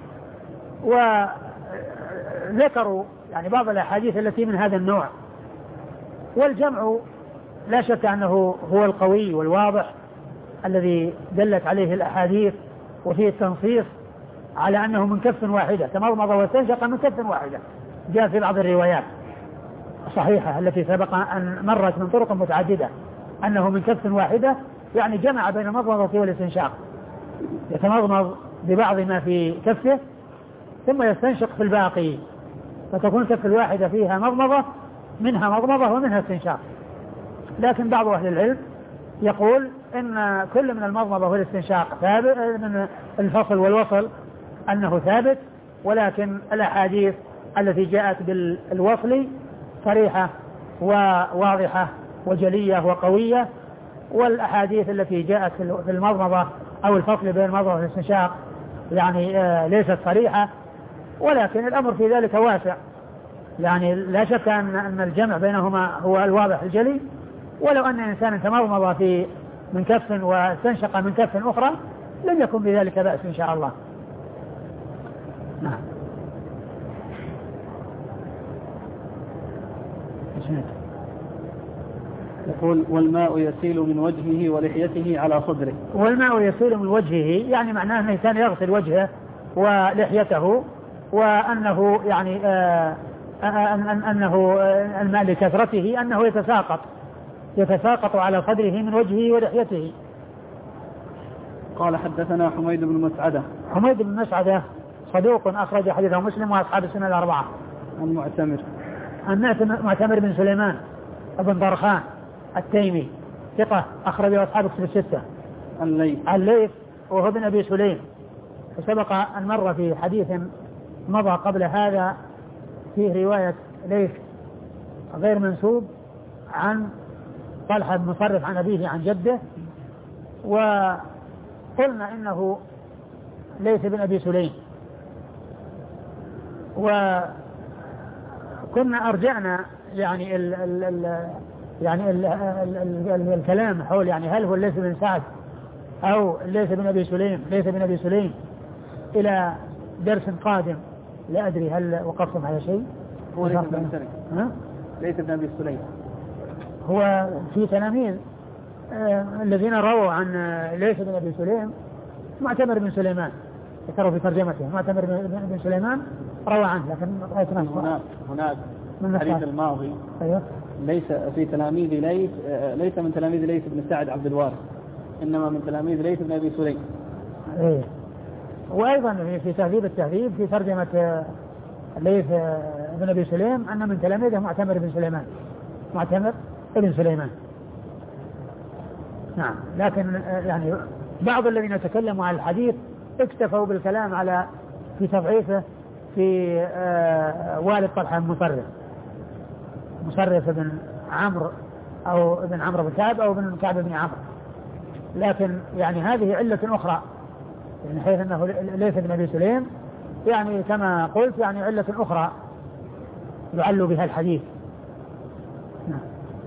وذكروا يعني بعض الأحاديث التي من هذا النوع، والجمع لا شك أنه هو القوي والواضح الذي دلت عليه الأحاديث، وفيه التنصيص على أنه من كف واحدة، تمضمض واستنشق من كف واحدة، جاء في بعض الروايات الصحيحة التي سبق أن مرت من طرق متعددة أنه من كف واحدة، يعني جمع بين المضمضة والاستنشاق، يتمضمض ببعض ما في كفه ثم يستنشق في الباقي، فتكون كف الواحدة فيها مضمضة، منها مضمضة ومنها استنشاق. لكن بعض أهل العلم يقول إن كل من المضمضة والاستنشاق ثابت، من الفصل والوصل أنه ثابت، ولكن الأحاديث التي جاءت بالوصل صريحة وواضحة وجلية وقوية، والأحاديث التي جاءت في المضمضة أو الفصل بين المضمضة والاستنشاق يعني آه ليست صريحة، ولكن الأمر في ذلك واسع، يعني لا شك أن أن الجمع بينهما هو الواضح الجلي. ولو أن إنسانا تمضمض في من كف واستنشق من كف أخرى لم يكن بذلك بأس إن شاء الله. نعم. يقول والماء يسيل من وجهه ولحيته على صدره. والماء يسيل من وجهه يعني معناه أنه كان يغسل وجهه ولحيته، وأنه يعني آه أن أنه الماء لكثرته أنه يتساقط يتساقط على صدره من وجهه ولحيته. قال حدثنا حميد بن مسعدة. حميد بن مسعدة صدوق أخرج حديثه مسلم وأصحاب السنة الأربعة. عن معتمر. عن معتمر بن سليمان ابن طرخان التيمي ثقة أخرجه أصحاب الكتب الستة. الليث. الليث وهو ابن أبي سليم، فسبق أن مر في حديث مضى قبل هذا فيه رواية ليث غير منسوب عن طلحة بن مصرف عن أبيه عن جده، وقلنا إنه ليث بن أبي سليم، وكنا أرجعنا يعني ال ال ال يعني ال ال ال ال الكلام حول يعني هل هو ليث بن سعد أو ليث بن أبي سليم ليث بن أبي سليم إلى درس قادم. لا أدري هل وقفتم على شيء. هو ليث بن سليم. ها؟ ليث بن أبي سليم هو في تلاميذ آه الذين رووا عن ليث بن أبي سليم معتمر بن سليمان، ذكروا في ترجمته معتمر بن سليمان روى عنه، لكن رأيت هناك هناك من الحديث الماضي. أيوه. ليس في تلاميذ ليث ليس من تلاميذ ليث بن سعد عبد الوارث، إنما من تلاميذ ليث بن أبي سليم. إيه. وأيضا في تهذيب التهذيب في ترجمة ليث بن أبي سليم أن من تلاميذه معتمر بن سليمان معتمر بن سليمان. نعم. لكن يعني بعض الذين تكلموا عن الحديث اكتفوا بالكلام على في تضعيفه في آه والد طلحة بن مصرف مصرف بن عمرو أو ابن عمرو بن كعب أو ابن كعب بن عمرو، لكن يعني هذه علة أخرى من حيث أنه ليث بن أبي سليم، يعني كما قلت يعني علة أخرى يعل بها الحديث. نعم.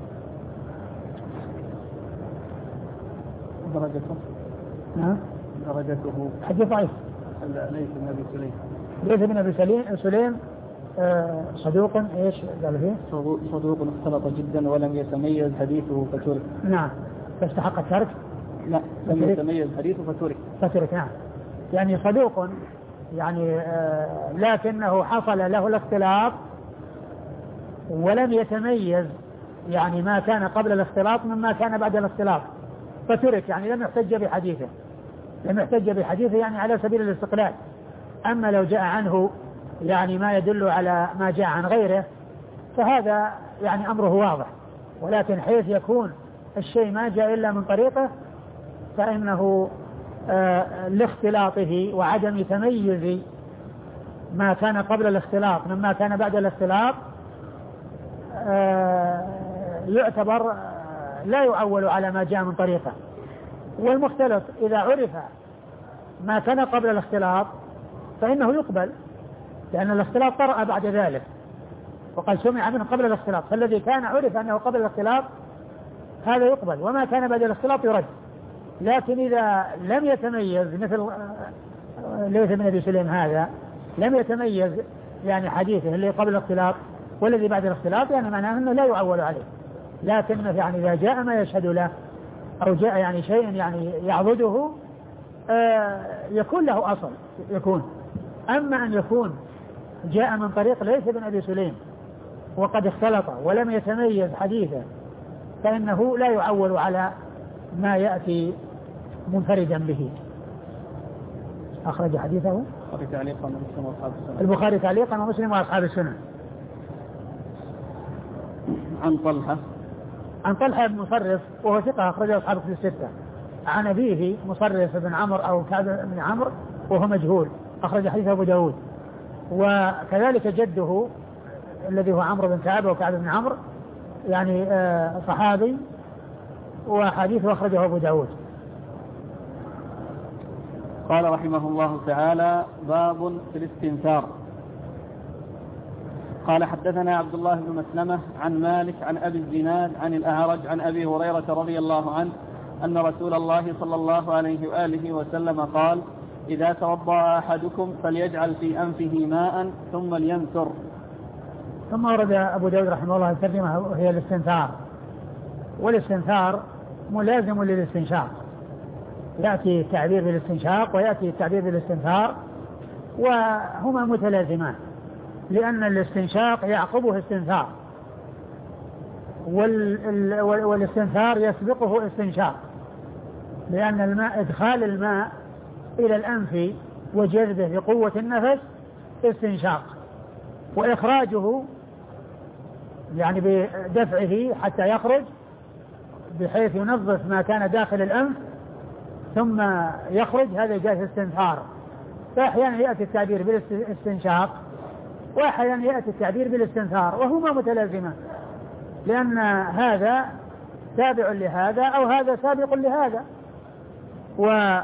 درجته. نعم. درجته. حديث ضعيف. ليث بن أبي سليم. ليث بن أبي سليم سليم آه صدوق ايش قال فيه؟ صدوق اختلط جدا ولم يتميز حديثه فترك. نعم. فاستحق الترك؟ لا لم يتميز حديثه فترك. فترك نعم. يعني صدوق يعني آه لكنه حصل له الاختلاط ولم يتميز يعني ما كان قبل الاختلاط مما كان بعد الاختلاط فترك، يعني لم يحتج بحديثه لم يحتج بحديثه يعني على سبيل الاستقلال. أما لو جاء عنه يعني ما يدل على ما جاء عن غيره فهذا يعني أمره واضح، ولكن حيث يكون الشيء ما جاء إلا من طريقه فإنه آه لاختلاطه وعدم تميز ما كان قبل الاختلاط مما كان بعد الاختلاط آه يعتبر آه لا يعول على ما جاء من طريقه. والمختلط إذا عرف ما كان قبل الاختلاط فإنه يقبل، لأن الاختلاط طرأ بعد ذلك وقد سمع منه قبل الاختلاط، فالذي كان عرف أنه قبل الاختلاط هذا يقبل، وما كان بعد الاختلاط يرد. لكن إذا لم يتميز مثل ليث بن أبي سليم هذا لم يتميز يعني حديثه اللي قبل الاختلاط والذي بعد الاختلاط يعني معناه أنه لا يعول عليه، لكن يعني إذا جاء ما يشهد له أو جاء يعني شيء يعني يعضده آه يكون له أصل يكون. أما أن يكون جاء من طريق ليث بن أبي سليم وقد اختلط ولم يتميز حديثه فإنه لا يعول على ما يأتي منفردا به. أخرج حديثه البخاري تعليقا ومسلم وأصحاب السنن. عن طلحة عن طلحة بن مصرف وهو ثقة أخرجه أصحاب الكتب الستة. عن أبيه مصرف بن عمرو أو كعب بن عمرو وهو مجهول أخرج حديثه أبو داود، وكذلك جده الذي هو عمرو بن كعب وكعب بن عمرو يعني آه صحابي وحديثه أخرجه أبو داود. قال رحمه الله تعالى: باب في الاستنثار. قال: حدثنا عبد الله بن مسلمة عن مالك عن أبي الزناد عن الأعرج عن أبي هريرة رضي الله عنه أن رسول الله صلى الله عليه وآله وسلم قال: إذا توضأ أحدكم فليجعل في أنفه ماء ثم لينثر. ثم ورد أبو داود رحمه الله الترجمة وهي الاستنثار، والاستنثار ملازم للاستنشاق، يأتي التعبير بالاستنشاق ويأتي التعبير بالاستنثار وهما متلازمان، لأن الاستنشاق يعقبه استنثار والاستنثار يسبقه استنشاق، لأن الماء إدخال الماء إلى الأنف وجذبه بقوة النفس استنشاق، وإخراجه يعني بدفعه حتى يخرج بحيث ينظف ما كان داخل الأنف ثم يخرج، هذا جاء استنثار. فأحيانا يأتي التعبير بالاستنشاق وأحيانا يأتي التعبير بالاستنثار وهما متلازمان، لأن هذا تابع لهذا أو هذا سابق لهذا. وهذا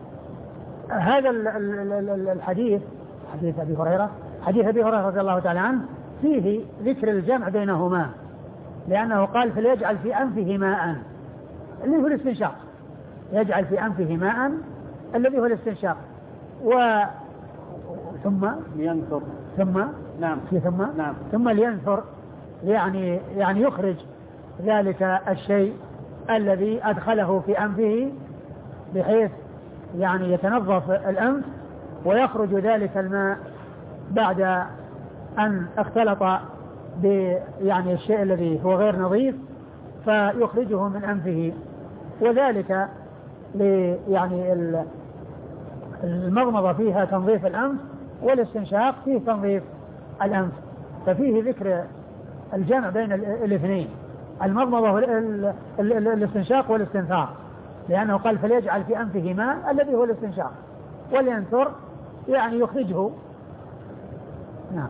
الحديث حديث أبي هريرة حديث أبي هريرة رضي الله تعالى عنه فيه ذكر الجمع بينهما، لأنه قال فليجعل في أنفه ماء اللي هو الاستنشاق، يجعل في أنفه ماء الذي هو الاستنشاق، و ثم لينثر ثم نعم في ثم نعم ثم لينثر يعني يعني يخرج ذلك الشيء الذي أدخله في أنفه بحيث يعني يتنظف الأنف ويخرج ذلك الماء بعد أن اختلط ب يعني الشيء الذي هو غير نظيف فيخرجه من أنفه، وذلك يعني المضمضة فيها تنظيف الأنف والاستنشاق فيه تنظيف الأنف، ففيه ذكر الجمع بين الاثنين المضمضة والاستنشاق والاستنثار، لأنه قال فليجعل في أنفه ماء الذي هو الاستنشاق ولينثر يعني يخرجه. نعم.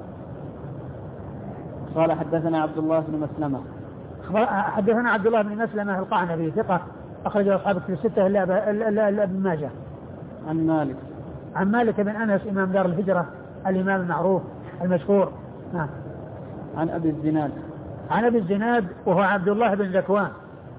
قال: حدثنا عبد الله بن مسلمة حدثنا عبد الله بن مسلمة القعنبي ثقة أخرجه أصحاب الكتب الستة إلا ابن ماجه. عن مالك عن مالك بن أنس إمام دار الهجرة الإمام المعروف المشهور. نعم. عن أبي الزناد عن أبي الزناد وهو عبد الله بن ذكوان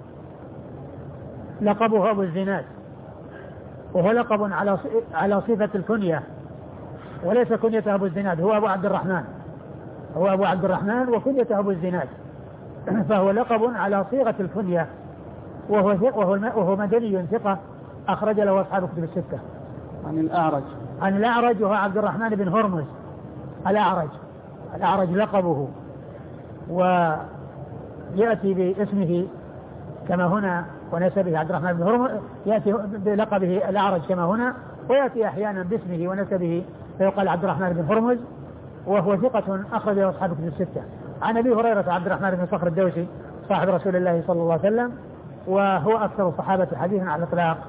لقبه أبو الزناد، وهو لقب على على صفة الكنية وليس كنيته أبو الزناد، هو أبو عبد الرحمن هو أبو عبد الرحمن وكنيته أبو الزناد، فهو لقب على صيغة الكنية، وهو وهو وهو مدني ثقة أخرج له أصحاب الكتب الستة. عن الأعرج عن الأعرج وهو عبد الرحمن بن هرمز الأعرج الأعرج لقبه، ويأتي باسمه كما هنا ونسبه عبد الرحمن بن هرمز، يأتي بلقبه الأعرج كما هنا، ويأتي أحيانا باسمه ونسبه فيقال عبد الرحمن بن هرمز، وهو ثقة أخرج أصحاب الكتب الستة. عن أبي هريرة عبد الرحمن بن صخر الدوسي صاحب رسول الله صلى الله عليه وسلم، وهو أكثر الصحابة حديثا على الإطلاق.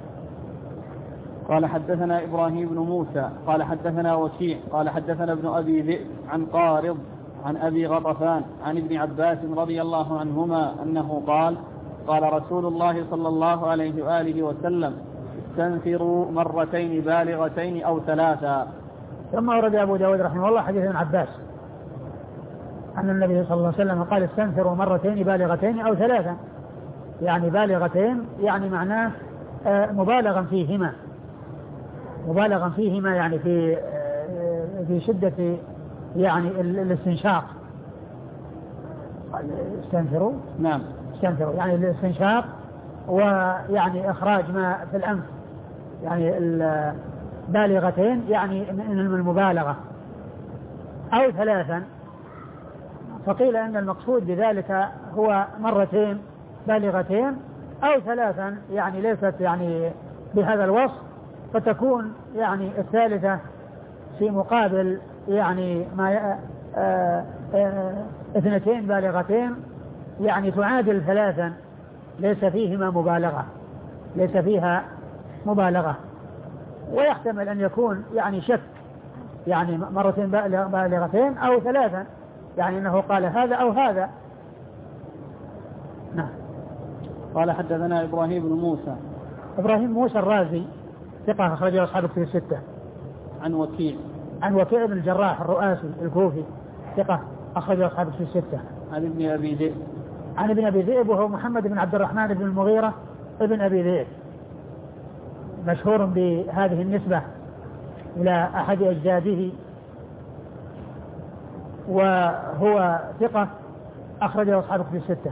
قال حدثنا إبراهيم بن موسى قال حدثنا وكيع قال حدثنا ابن أبي ذئب عن قارض عن أبي غطفان عن ابن عباس رضي الله عنهما أنه قال قال رسول الله صلى الله عليه وآله وسلم استنفروا مرتين بالغتين أو ثلاثا. ثم ورد أبو داود رحمه الله حديث ابن عباس أن النبي صلى الله عليه وسلم قال استنفروا مرتين بالغتين أو ثلاثا، يعني بالغتين يعني معناه مبالغا فيهما، مبالغا فيهما يعني في في شدة يعني الاستنشاق. استنفروا نعم استنفروا يعني الاستنشاق ويعني إخراج ما في الأنف، يعني بالغتين يعني من المبالغة، أو ثلاثا. فقيل أن المقصود بذلك هو مرتين بالغتين أو ثلاثا، يعني ليست يعني بهذا الوصف، فتكون يعني الثالثة في مقابل يعني ما آآ آآ اثنتين بالغتين، يعني تعادل ثلاثا ليس فيهما مبالغة، ليس فيها مبالغة. ويحتمل أن يكون يعني شك، يعني مرتين بالغتين أو ثلاثا، يعني أنه قال هذا أو هذا. نعم. قال حدثنا إبراهيم بن موسى إبراهيم موسى الرازي ثقة أخرجه أصحاب الكتب الستة. عن وكيع عن وكيع بن الجراح الرؤاسي الكوفي ثقة أخرجه أصحاب الكتب الستة. عن ابن أبي ذئب عن ابن أبي ذئب وهو محمد بن عبد الرحمن بن المغيرة ابن أبي ذئب، مشهور بهذه النسبة إلى أحد أجداده، وهو ثقة أخرجه أصحاب الكتب الستة.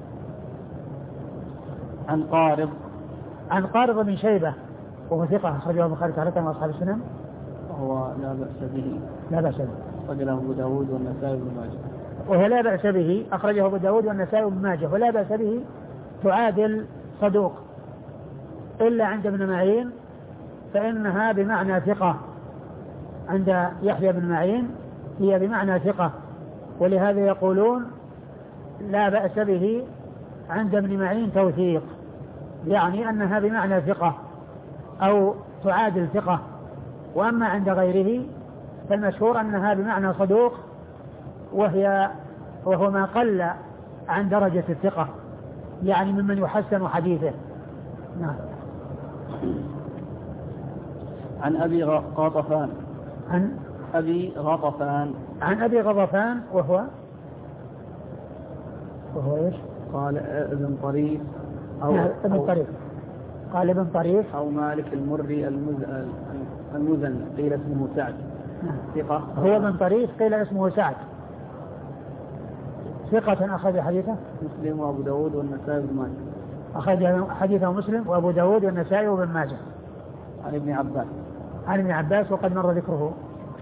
عن قارض عن قارض بن شيبة وهو ثقة أخرجه البخاري تعالى وأصحاب السنن، وهو لا بأس به لا بأس به أخرجه أبو داود والنسائي وابن ماجه، وهو لا بأس به أخرجه أبو داود والنسائي وابن ماجه، ولا بأس به تعادل صدوق، إلا عند ابن معين فإنها بمعنى ثقة، عند يحيى بن معين هي بمعنى ثقة، ولهذا يقولون لا بأس به عند ابن معين توثيق، يعني أنها بمعنى ثقة أو تعادل ثقة. وأما عند غيره فالمشهور أنها بمعنى صدوق، وهي وهو ما قل عن درجة الثقة، يعني ممن يحسن حديثه. نعم. عن أبي غطفان عن أبي غطفان عن أبي غطفان وهو وهو إيش؟ قال ابن طريف أو ابن طريف، قال ابن طريف أو مالك المري المزن قيل اسمه سعد. ثقة. هو ابن طريف قيل اسمه سعد، ثقة أخذ حديثه مسلم وأبو داود والنسائي وابن ماجه، أخذ حديثه مسلم وأبو داود والنسائي وابن ماجه. عن ابن عباس عن ابن عباس وقد مر ذكره.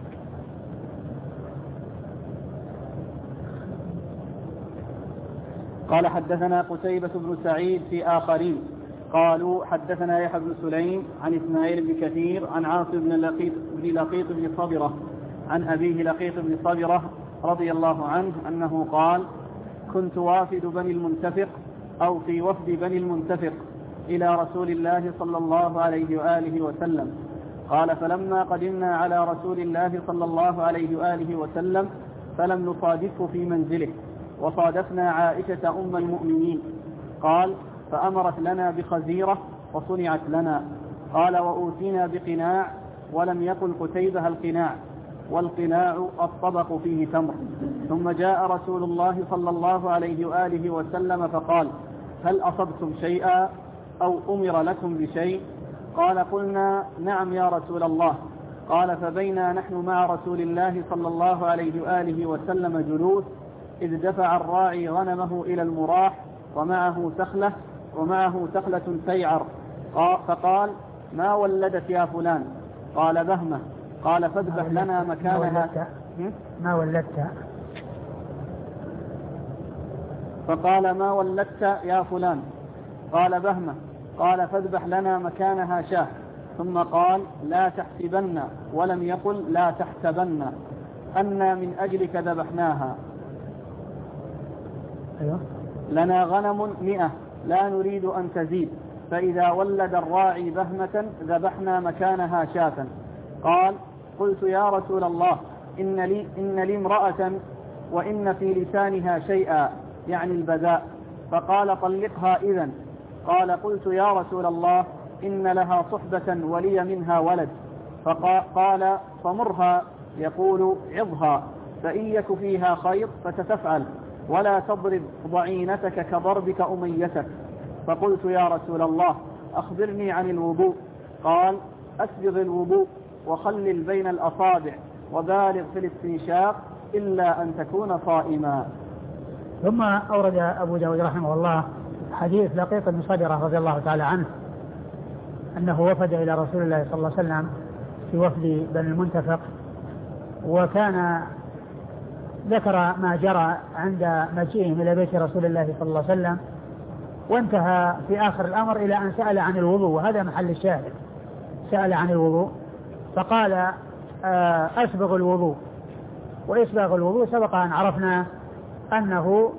قال حدثنا قتيبة بن سعيد في آخرين قالوا حدثنا يحيى بن سليم عن إسماعيل بن كثير عن عاصم بن لقيط بن لقيط بن صبرة عن أبيه لقيط بن صبرة رضي الله عنه أنه قال كنت وافد بني المنتفق أو في وفد بني المنتفق إلى رسول الله صلى الله عليه وآله وسلم. قال فلما قدمنا على رسول الله صلى الله عليه وآله وسلم فلم نصادفه في منزله، وصادفنا عائشة أم المؤمنين. قال فأمرت لنا بخزيرة وصنعت لنا. قال وأوتينا بقناع، ولم يقل قتيبة القناع، والقناع الطبق فيه تمر. ثم جاء رسول الله صلى الله عليه وآله وسلم فقال هل أصبتم شيئا أو أمر لكم بشيء؟ قال قلنا نعم يا رسول الله. قال فبينا نحن مع رسول الله صلى الله عليه وآله وسلم جلوس إذ دفع الراعي غنمه إلى المراح ومعه سخلة ومعه سخلة سيعر، فقال ما ولدت يا فلان؟ قال بهمة. قال فاذبح لنا مكانها. ما ولدت فقال ما ولدت يا فلان؟ قال بهمة. قال فاذبح لنا مكانها شاه. ثم قال لا تحسبن، ولم يقل لا تحسبن، أنا من أجلك ذبحناها. أيوة. لنا غنم مئة لا نريد أن تزيد، فإذا ولد الراعي بهمة ذبحنا مكانها شاة. قال قلت يا رسول الله إن لي, إن لي امرأة وإن في لسانها شيئا، يعني البذاء، فقال طلقها إذن. قال قلت يا رسول الله إن لها صحبة ولي منها ولد. فقال فمرها، يقول عظها، فإن يك فيها خير فستفعل، ولا تضرب ضعينتك كضربك أميتك. فقلت يا رسول الله أخبرني عن الوضوء. قال أسبغ الوضوء وخلل بين الأصابع وبالغ في الاستنشاق إلا أن تكون صائما. ثم أورد أبو داود رحمه الله حديث لقيط بن صدرة رضي الله تعالى عنه أنه وفد إلى رسول الله صلى الله عليه وسلم في وفد بني المنتفق، وكان ذكر ما جرى عند مجيئهم إلى بيت رسول الله صلى الله عليه وسلم، وانتهى في آخر الأمر إلى أن سأل عن الوضوء، وهذا محل الشاهد. سأل عن الوضوء فقال أسبغ الوضوء. وإسباغ الوضوء سبق أن عرفنا أنه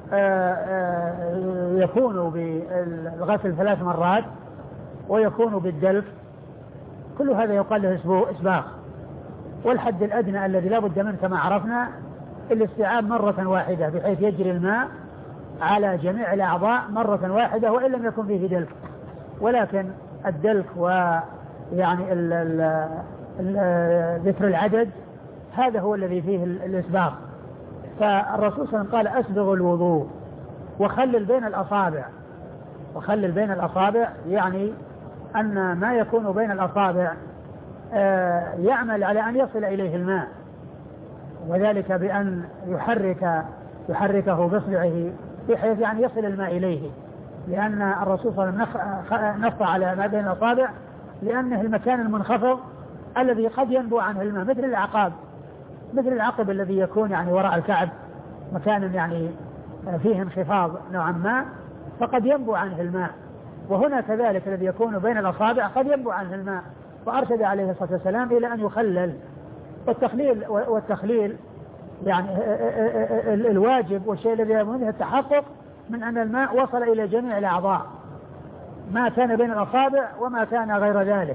يكون بالغسل ثلاث مرات ويكون بالدلك، كل هذا يقال له إسباغ. والحد الأدنى الذي لا بد منه كما عرفنا الاستيعاب مرة واحدة، بحيث يجري الماء على جميع الأعضاء مرة واحدة وإن لم يكن فيه دلك. ولكن الدلك ويعني ال ال ال ذكر العدد هذا هو الذي فيه الإسباغ. فالرسول صلى الله عليه وسلم قال أسبغ الوضوء وخلل بين الأصابع. وخلل بين الأصابع يعني أن ما يكون بين الأصابع يعمل على أن يصل إليه الماء، وذلك بأن يحرك يحركه بإصبعه بحيث يعني يصل الماء إليه، لأن الرسول صلى الله عليه وسلم نص على ما بين الأصابع لأنه المكان المنخفض الذي قد ينبو عنه الماء، مثل العقاب، مثل العقب الذي يكون يعني وراء الكعب، مكان يعني فيه انخفاض نوعا ما فقد ينبو عنه الماء. وهنا كذلك الذي يكون بين الأصابع قد ينبو عنه الماء، فأرشد عليه الصلاة والسلام إلى أن يخلل. والتخليل والتخليل يعني الواجب والشيء الذي يهمه التحقق من أن الماء وصل إلى جميع الأعضاء، ما كان بين الأصابع وما كان غير ذلك.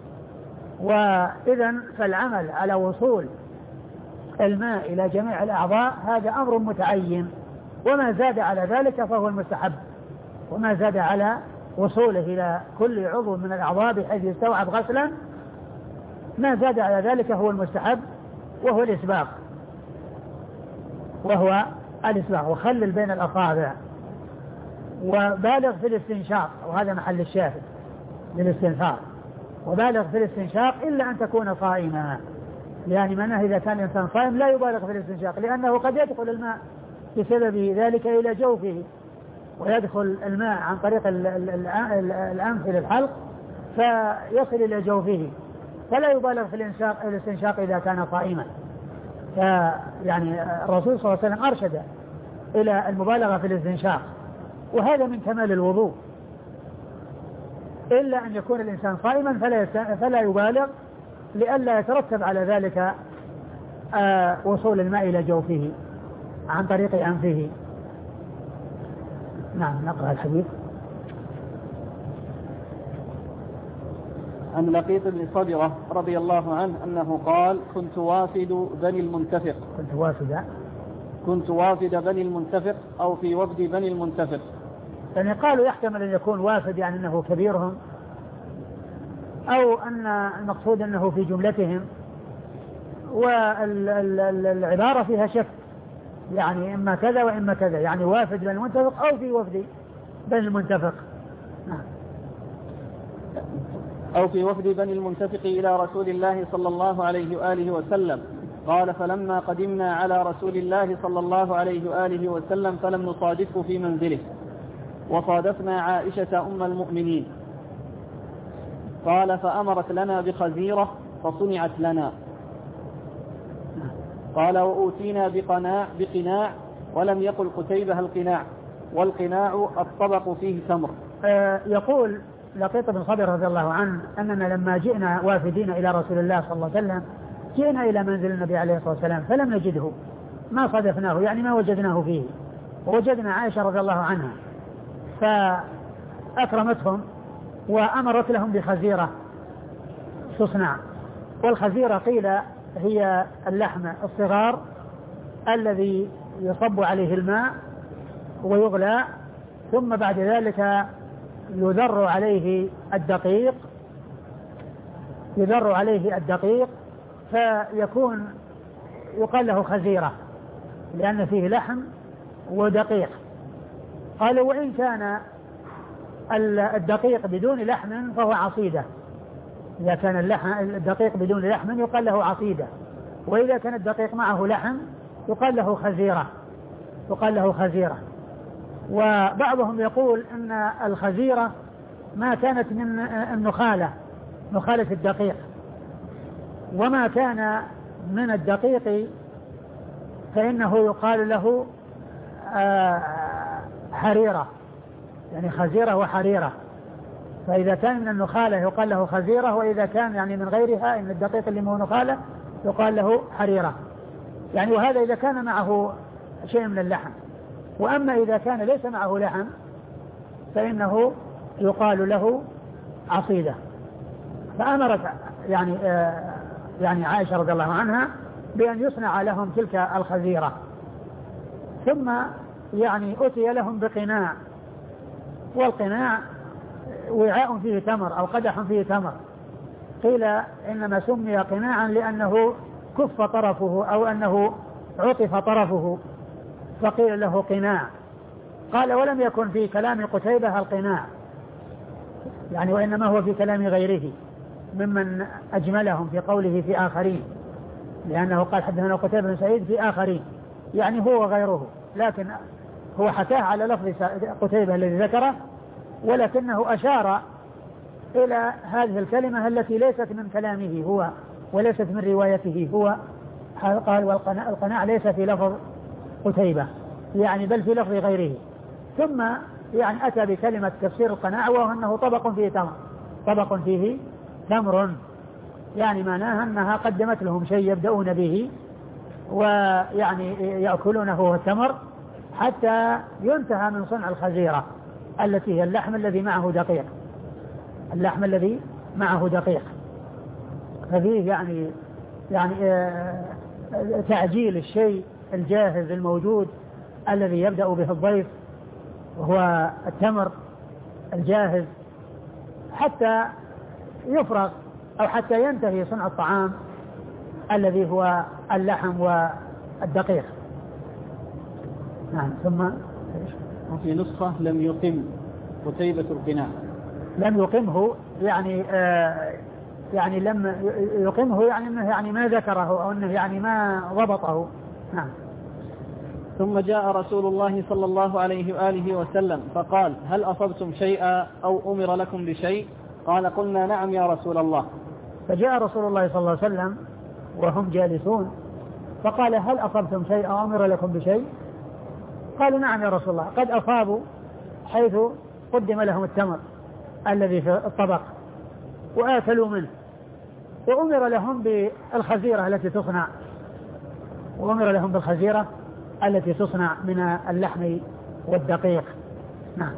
وإذن فالعمل على وصول الماء إلى جميع الأعضاء هذا أمر متعين، وما زاد على ذلك فهو المستحب، وما زاد على وصوله إلى كل عضو من الأعضاء بحيث يستوعب غسلا ما زاد على ذلك هو المستحب وهو الإسباغ وهو الإسباغ وخلل بين الأصابع وبالغ في الاستنشاق، وهذا محل الشاهد للاستنثار، وبالغ في الاستنشاق إلا أن تكون صائما، يعني معناه إذا كان الإنسان صائم لا يبالغ في الاستنشاق، لأنه قد يدخل الماء بسبب ذلك إلى جوفه، ويدخل الماء عن طريق الأنف للحلق فيصل إلى جوفه، فلا يبالغ في الاستنشاق إذا كان صائما. يعني الرسول صلى الله عليه وسلم أرشد إلى المبالغة في الاستنشاق، وهذا من كمال الوضوء، إلا أن يكون الإنسان صائما فلا فلا يبالغ لئلا يترتب على ذلك آه وصول الماء إلى جوفه عن طريق أنفه. نعم نقرأ الحديث. عن لقيط بن صدرة رضي الله عنه أنه قال كنت وافد بني المنتفق كنت وافد كنت وافد بني المنتفق أو في وفد بني المنتفق. يعني قالوا يحتمل أن يكون وافد يعني أنه كبيرهم، أو أن المقصود أنه في جملتهم، والعبارة فيها شك، يعني إما كذا وإما كذا، يعني وافد بني المنتفق أو في وفد بني المنتفق. نعم. أو في وفد بني المنتفق إلى رسول الله صلى الله عليه وآله وسلم. قال فلما قدمنا على رسول الله صلى الله عليه وآله وسلم فلم نصادفه في منزله، وصادفنا عائشة أم المؤمنين. قال فأمرت لنا بخزيرة فصنعت لنا. قال وأوتينا بقناع, بقناع ولم يقل قتيبة القناع، والقناع الطبق فيه تمر. آه يقول لقيط بن صبر رضي الله عنه أننا لما جئنا وافدين إلى رسول الله صلى الله عليه وسلم جئنا إلى منزل النبي عليه الصلاة والسلام فلم نجده، ما صادفناه يعني ما وجدناه فيه، ووجدنا عائشة رضي الله عنها فأكرمتهم وأمرت لهم بخزيرة تصنع، والخزيرة قيل هي اللحم الصغار الذي يصب عليه الماء ويغلى، ثم بعد ذلك يذر عليه الدقيق يذر عليه الدقيق فيكون يقال له خزيرة لأن فيه لحم ودقيق. قالوا وإن كان الدقيق بدون لحم فهو عصيدة، إذا كان اللحم الدقيق بدون لحم يقال له عصيدة، وإذا كان الدقيق معه لحم يقال له خزيرة يقال له خزيرة. وبعضهم يقول أن الخزيرة ما كانت من النخالة نخالة الدقيق، وما كان من الدقيق فإنه يقال له حريرة، يعني خزيرة وحريرة. فإذا كان من النخالة يقال له خزيرة، وإذا كان يعني من غيرها من الدقيق اللي هو نخالة يقال له حريرة، يعني وهذا إذا كان معه شيء من اللحم. وأما إذا كان ليس معه لحم فإنه يقال له عصيدة. فأمرت يعني آه يعني عائشة رضي الله عنها بأن يصنع لهم تلك الخزيرة، ثم يعني أتي لهم بقناع، والقناع وعاء فيه تمر أو قدح فيه تمر، قيل إنما سمي قناعا لأنه كف طرفه أو أنه عطف طرفه فقيل له قناع. قال ولم يكن في كلام قتيبة القناع، يعني وإنما هو في كلام غيره ممن أجملهم في قوله في آخرين، لأنه قال حدثنا قتيبة بن سعيد في آخرين، يعني هو غيره، لكن هو حكاه على لفظ قتيبة الذي ذكره، ولكنه أشار إلى هذه الكلمة التي ليست من كلامه هو وليست من روايته هو. قال والقناع ليس في لفظ قتيبة يعني بل في لفظ غيره. ثم يعني أتى بكلمة تفسير القناع وهو أنه طبق فيه تمر طبق فيه تمر، يعني معناها أنها قدمت لهم شيء يبدأون به ويعني يأكلونه هو التمر حتى ينتهى من صنع الخزيرة التي هي اللحم الذي معه دقيق اللحم الذي معه دقيق ففيه يعني يعني آه تعجيل الشيء الجاهز الموجود الذي يبدأ به الضيف وهو التمر الجاهز حتى يفرغ أو حتى ينتهي صنع الطعام الذي هو اللحم والدقيق. نعم. ثم وفي نسخة لم يقم قتيبة القناع، لم يقمه يعني آه يعني لم يقمه يعني انه يعني ما ذكره او انه يعني ما ضبطه. نعم. ثم جاء رسول الله صلى الله عليه وآله وسلم فقال هل أصبتم شيئا أو أمر لكم بشيء؟ قال قلنا نعم يا رسول الله. فجاء رسول الله صلى الله عليه وسلم وهم جالسون فقال هل أصبتم شيئا أو أمر لكم بشيء؟ قالوا نعم يا رسول الله، قد أصابوا حيث قدم لهم التمر الذي في الطبق وآكلوا منه، وأمر لهم بالخزيرة التي تصنع وأمر لهم بالخزيرة التي تصنع من اللحم والدقيق. نعم.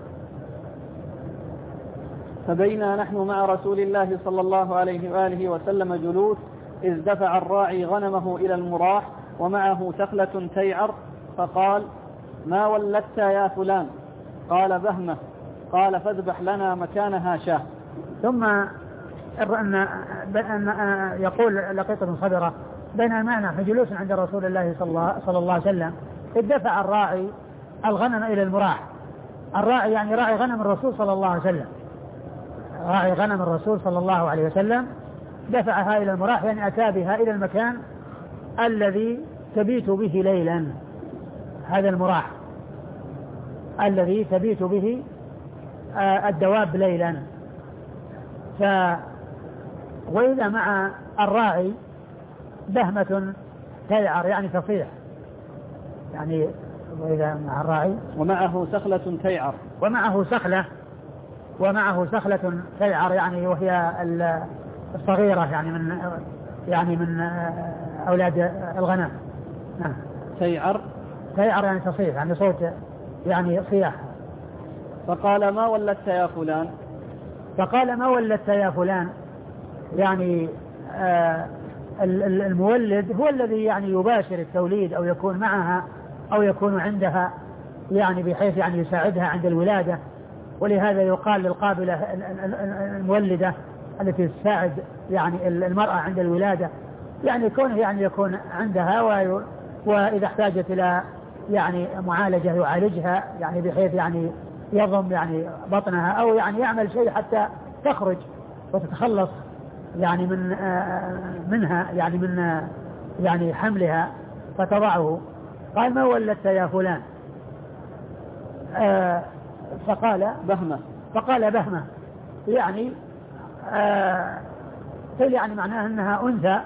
فبينا نحن مع رسول الله صلى الله عليه وآله وسلم جلوس إذ دفع الراعي غنمه إلى المراح ومعه تخلة تيعر فقال ما ولدت يا فلان؟ قال بهمة. قال فاذبح لنا مكانها شاه. ثم أن يقول لقيط بن صبرة بينما معنا جلوس عند رسول الله صلى الله عليه وسلم إذ دفع الراعي الغنم إلى المراح. الراعي يعني راعي غنم الرسول صلى الله عليه وسلم راعي غنم الرسول صلى الله عليه وسلم دفعها إلى المراح يعني أتى بها إلى المكان الذي تبيت به ليلا، هذا المراح الذي تبيت به الدواب ليلا. ف وإذا مع الراعي بهمة تيعر يعني تصيح، يعني وإذا مع الراعي ومعه سخلة تيعر. ومعه سخلة ومعه سخلة تيعر يعني وهي الصغيرة يعني من يعني من أولاد الغنم. نعم. تيعر تيعر يعني تصيح يعني صوت يعني صياح. فقال ما ولدت يا فلان؟ فقال ما ولدت يا فلان يعني آه المولد هو الذي يعني يباشر التوليد أو يكون معها أو يكون عندها يعني بحيث يعني يساعدها عند الولادة، ولهذا يقال للقابلة المولدة التي تساعد يعني المرأة عند الولادة يعني كونه يعني يكون عندها وإذا احتاجت إلى يعني معالجة يعالجها يعني بحيث يعني يضم يعني بطنها أو يعني يعمل شيء حتى تخرج وتتخلص يعني من منها يعني من يعني حملها فتضعه. قال ما ولدت يا فلان؟ آه فقال بهمة. فقال بهمة يعني آه يعني معناه أنها أنثى،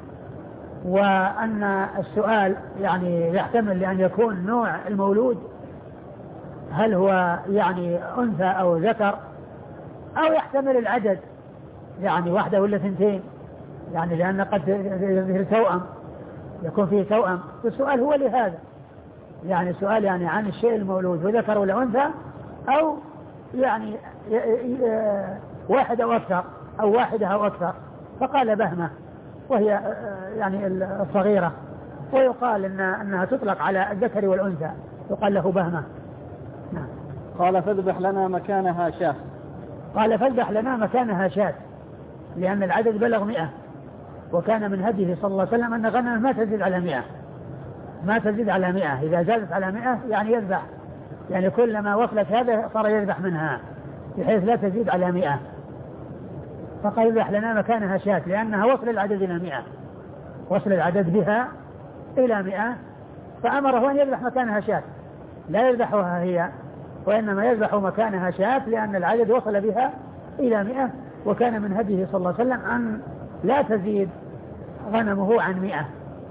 وأن السؤال يعني يحتمل لأن يكون نوع المولود هل هو يعني أنثى أو ذكر، أو يحتمل العدد يعني واحدة ولا ثنتين يعني لأن قد يظهر توأم يكون فيه توأم. السؤال هو لهذا يعني سؤال يعني عن الشيء المولود وذكر ولا أنثى أو يعني واحد أو أكثر أو واحدة أو أكثر. فقال بهمة وهي يعني الصغيرة، ويقال إن أنها تطلق على الذكر والأنثى يقال له بهمة. نعم. قال فاذبح لنا مكانها شاة. قال فاذبح لنا مكانها شاة لأن العدد بلغ مئة، وكان من هديه صلى الله عليه وسلم أن غنمه ما تزيد على مئة ما تزيد على مئة إذا زادت على مئة يعني يذبح يعني كلما وصلت هذا صار يذبح منها بحيث لا تزيد على مئة. فقال يذبح لنا مكانها شاة لأنها وصل العدد إلى مئة وصل العدد بها إلى مئة، فأمره أن يذبح مكانها شاة لا يذبحها هي وإنما يذبح مكانها شاة لأن العدد وصل بها إلى مئة، وكان من هديه صلى الله عليه وسلم أن لا تزيد غنمه عن مئة.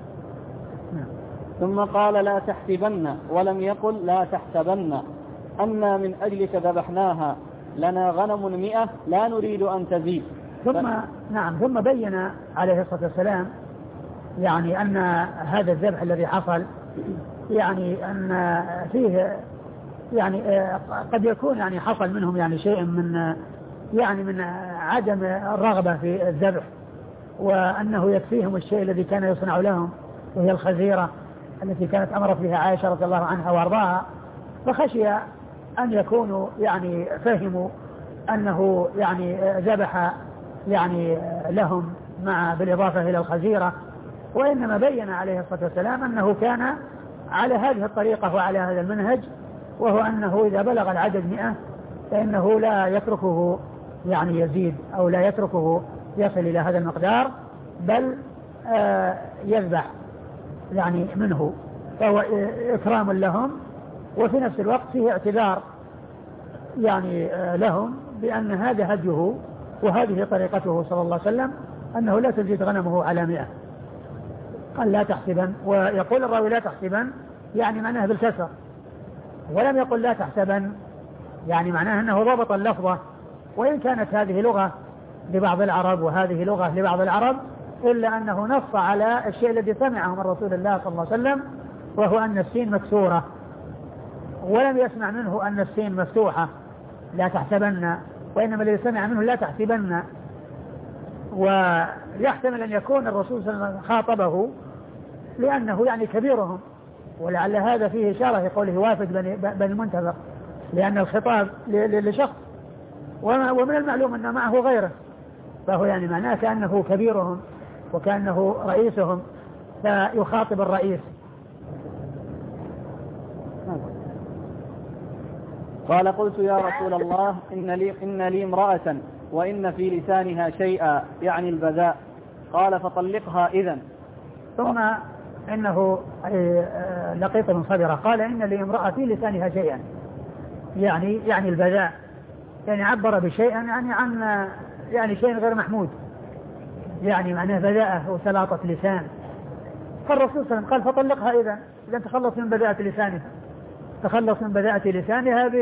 ثم قال لا تحسبن ولم يقل لا تحسبن أنا من أجلك ذبحناها لنا غنم مئة لا نريد أن تزيد. ثم ف... نعم ثم بين عليه الصلاة والسلام يعني أن هذا الذبح الذي حصل يعني أن فيه يعني قد يكون يعني حصل منهم يعني شيء من يعني من عدم الرغبة في الذبح، وأنه يكفيهم الشيء الذي كان يصنع لهم وهي الخزيرة التي كانت أمرت بها عائشة رضي الله عنها وارضاها، فخشي أن يكونوا يعني فهموا أنه يعني ذبح يعني لهم مع بالإضافة إلى الخزيرة، وإنما بين عليه الصلاة والسلام أنه كان على هذه الطريقة وعلى هذا المنهج، وهو أنه إذا بلغ العدد مئة فإنه لا يتركه يعني يزيد أو لا يتركه يصل إلى هذا المقدار، بل آه يذبح يعني منه، فهو إكرام لهم وفي نفس الوقت فيه اعتذار يعني آه لهم بأن هذا هديه وهذه طريقته صلى الله عليه وسلم أنه لا تزيد غنمه على مئة. قال لا تحسبن، ويقول الراوي لا تحسبن يعني معناه بالكسر، ولم يقل لا تحسبن يعني معناه أنه ضبط اللفظة، وإن كانت هذه لغة لبعض العرب وهذه لغة لبعض العرب إلا أنه نص على الشيء الذي سمعه من رسول الله صلى الله عليه وسلم، وهو أن السين مكسورة، ولم يسمع منه أن السين مفتوحة لا تحسبن، وإنما الذي سمع منه لا تحسبن. ويحتمل أن يكون الرسول صلى الله عليه وسلم خاطبه لأنه يعني كبيرهم، ولعل هذا فيه إشارة في قوله وافد بني المنتظر، لأن الخطاب لشخص ومن المعلوم أن معه غيره، فهو يعني معناه كأنه كبيرهم وكأنه رئيسهم فيخاطب الرئيس. قال قلت يا رسول الله إن لي, إن لي امرأة وإن في لسانها شيئا يعني البذاء، قال فطلقها إذن. ثم إنه لقيط بن صبرة قال إن لي امرأة في لسانها شيئا يعني يعني البذاء، يعني عبر بشيء يعني عن يعني شيء غير محمود، يعني معناه بذاءة وسلاطة لسان. فالرسول صلى الله عليه وسلم قال فطلقها إذن إذا تخلص من بذاءة لسانها، تخلص من بذاءة لسانها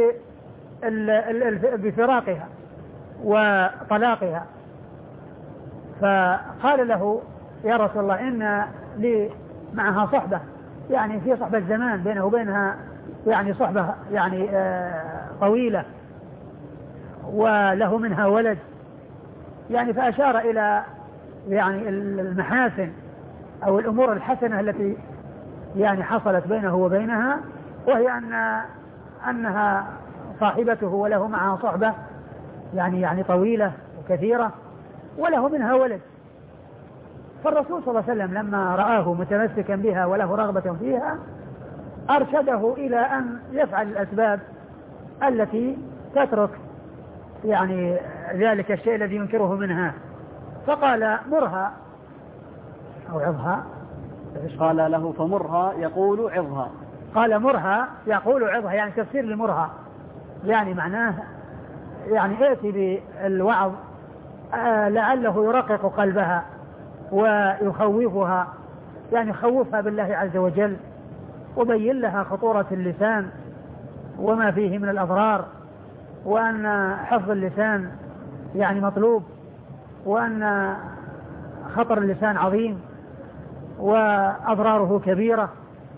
بفراقها وطلاقها. فقال له يا رسول الله إن لي معها صحبة، يعني في صحبة زمان بينه وبينها يعني صحبة يعني طويلة وله منها ولد، يعني فأشار إلى يعني المحاسن أو الأمور الحسنة التي يعني حصلت بينه وبينها، وهي أن أنها صاحبته وله معها صحبة يعني يعني طويلة وكثيرة وله منها ولد. فالرسول صلى الله عليه وسلم لما رآه متمسكا بها وله رغبة فيها أرشده إلى أن يفعل الأسباب التي تترك يعني ذلك الشيء الذي ينكره منها. فقال مرها أو عظها. قال له فمرها يقول عظها. قال مرها يقول عظها، يعني تفسير لمرها يعني معناه يعني ائتي بالوعظ آه لعله يرقق قلبها ويخوفها، يعني خوفها بالله عز وجل وبين لها خطورة اللسان وما فيه من الأضرار، وأن حفظ اللسان يعني مطلوب، وأن خطر اللسان عظيم وأضراره كبيرة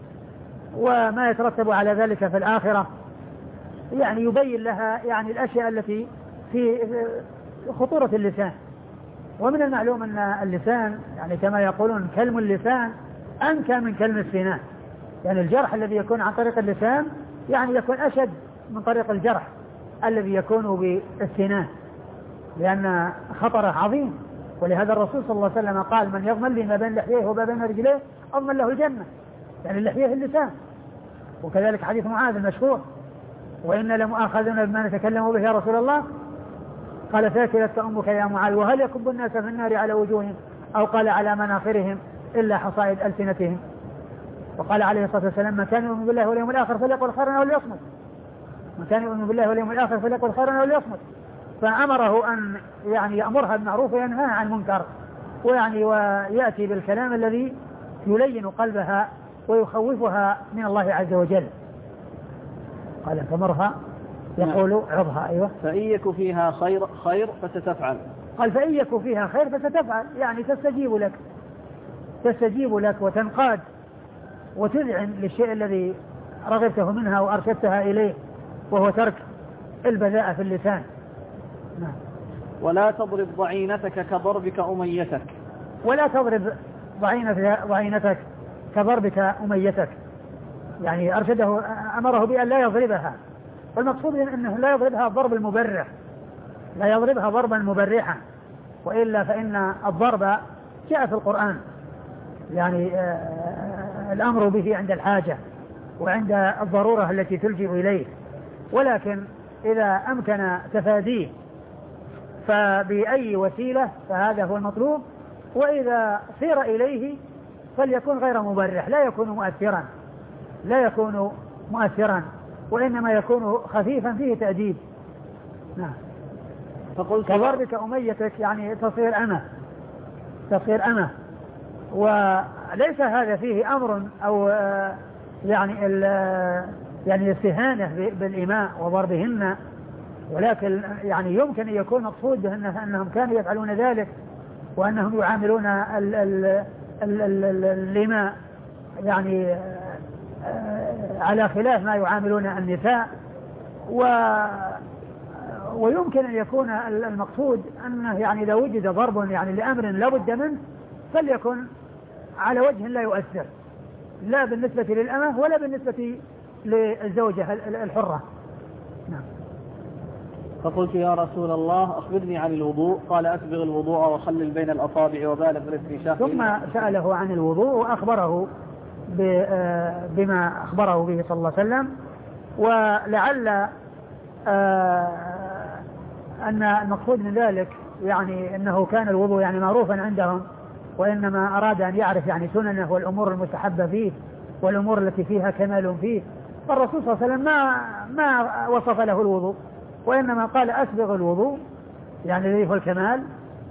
وما يترتب على ذلك في الآخرة. يعني يبين لها يعني الأشياء التي في خطورة اللسان. ومن المعلوم أن اللسان يعني كما يقولون كلم اللسان أنكى من كلم السنان، يعني الجرح الذي يكون عن طريق اللسان يعني يكون أشد من طريق الجرح الذي يكون بالسنان، لأن خطره عظيم. ولهذا الرسول صلى الله عليه وسلم قال من يضمن لي ما بين لحييه وما بين رجليه أضمن له الجنة، يعني اللحية اللسان. وكذلك حديث معاذ المشهور وإن لمؤاخذون بما نتكلم به يا رسول الله، قال ثاكلتك أمك يا معاذ وهل يكب الناس في النار على وجوههم أو قال على مناخرهم إلا حصائد ألسنتهم. وقال عليه الصلاة والسلام من كان يؤمن بالله واليوم الآخر فليقل خيرا أو ليصمت، من كان يؤمن بالله واليوم الآخر فليقل خيرا أو ليصمت. فأمره أن يعني يأمرها بالمعروف وينهاها عن المنكر، ويعني ويأتي بالكلام الذي يلين قلبها ويخوفها من الله عز وجل. قال فمرها يقول عظها. أيوة. فإن يك فيها خير خير فستفعل. قال فإن يك فيها خير فستفعل، يعني تستجيب لك تستجيب لك وتنقاد وتذعن للشيء الذي رغبته منها وأرشدتها إليه، وهو ترك البذاءة في اللسان. نعم. ولا تضرب ضعينتك كضربك أميتك. ولا تضرب ضعينتك كضربك أميتك، يعني أرشده أمره بأن لا يضربها، والمقصود أنه لا يضربها الضرب المبرح، لا يضربها ضربا مبرحا، وإلا فإن الضرب جاء في القرآن يعني الأمر به عند الحاجة وعند الضرورة التي تلجئ إليه، ولكن إذا أمكن تفاديه فبأي وسيلة فهذا هو المطلوب، وإذا سير إليه فليكن غير مبرح، لا يكون مؤثرا لا يكون مؤثرا وإنما يكون خفيفا فيه تأديب. نعم. فقلت كضربك أميتك يعني تصير أمه تصير أمه وليس هذا فيه أمر أو يعني يعني استهانة بالإماء وضربهن، ولكن يعني يمكن أن يكون مقصود بأن أنهم كانوا يفعلون ذلك وأنهم يعاملون الإماء يعني على خلاف ما يعاملون النساء، و ويمكن أن يكون المقصود أنه يعني إذا وجد ضرب يعني لأمر لا بد منه فليكن على وجه لا يؤثر، لا بالنسبة للأمة ولا بالنسبة للزوجة الحرة. نعم. فقلت يا رسول الله أخبرني عن الوضوء، قال أسبغ الوضوء وخلل بين الأصابع وبالغ في الاستنشاق. ثم سأله عن الوضوء وأخبره بما أخبره به صلى الله عليه وسلم، ولعل أن المقصود من ذلك يعني أنه كان الوضوء يعني معروفا عندهم، وإنما أراد أن يعرف يعني سننه والأمور المستحبة فيه والأمور التي فيها كمال فيه. فالرسول صلى الله عليه وسلم ما, ما وصف له الوضوء، وإنما قال أسبغ الوضوء يعني الذي هو الكمال،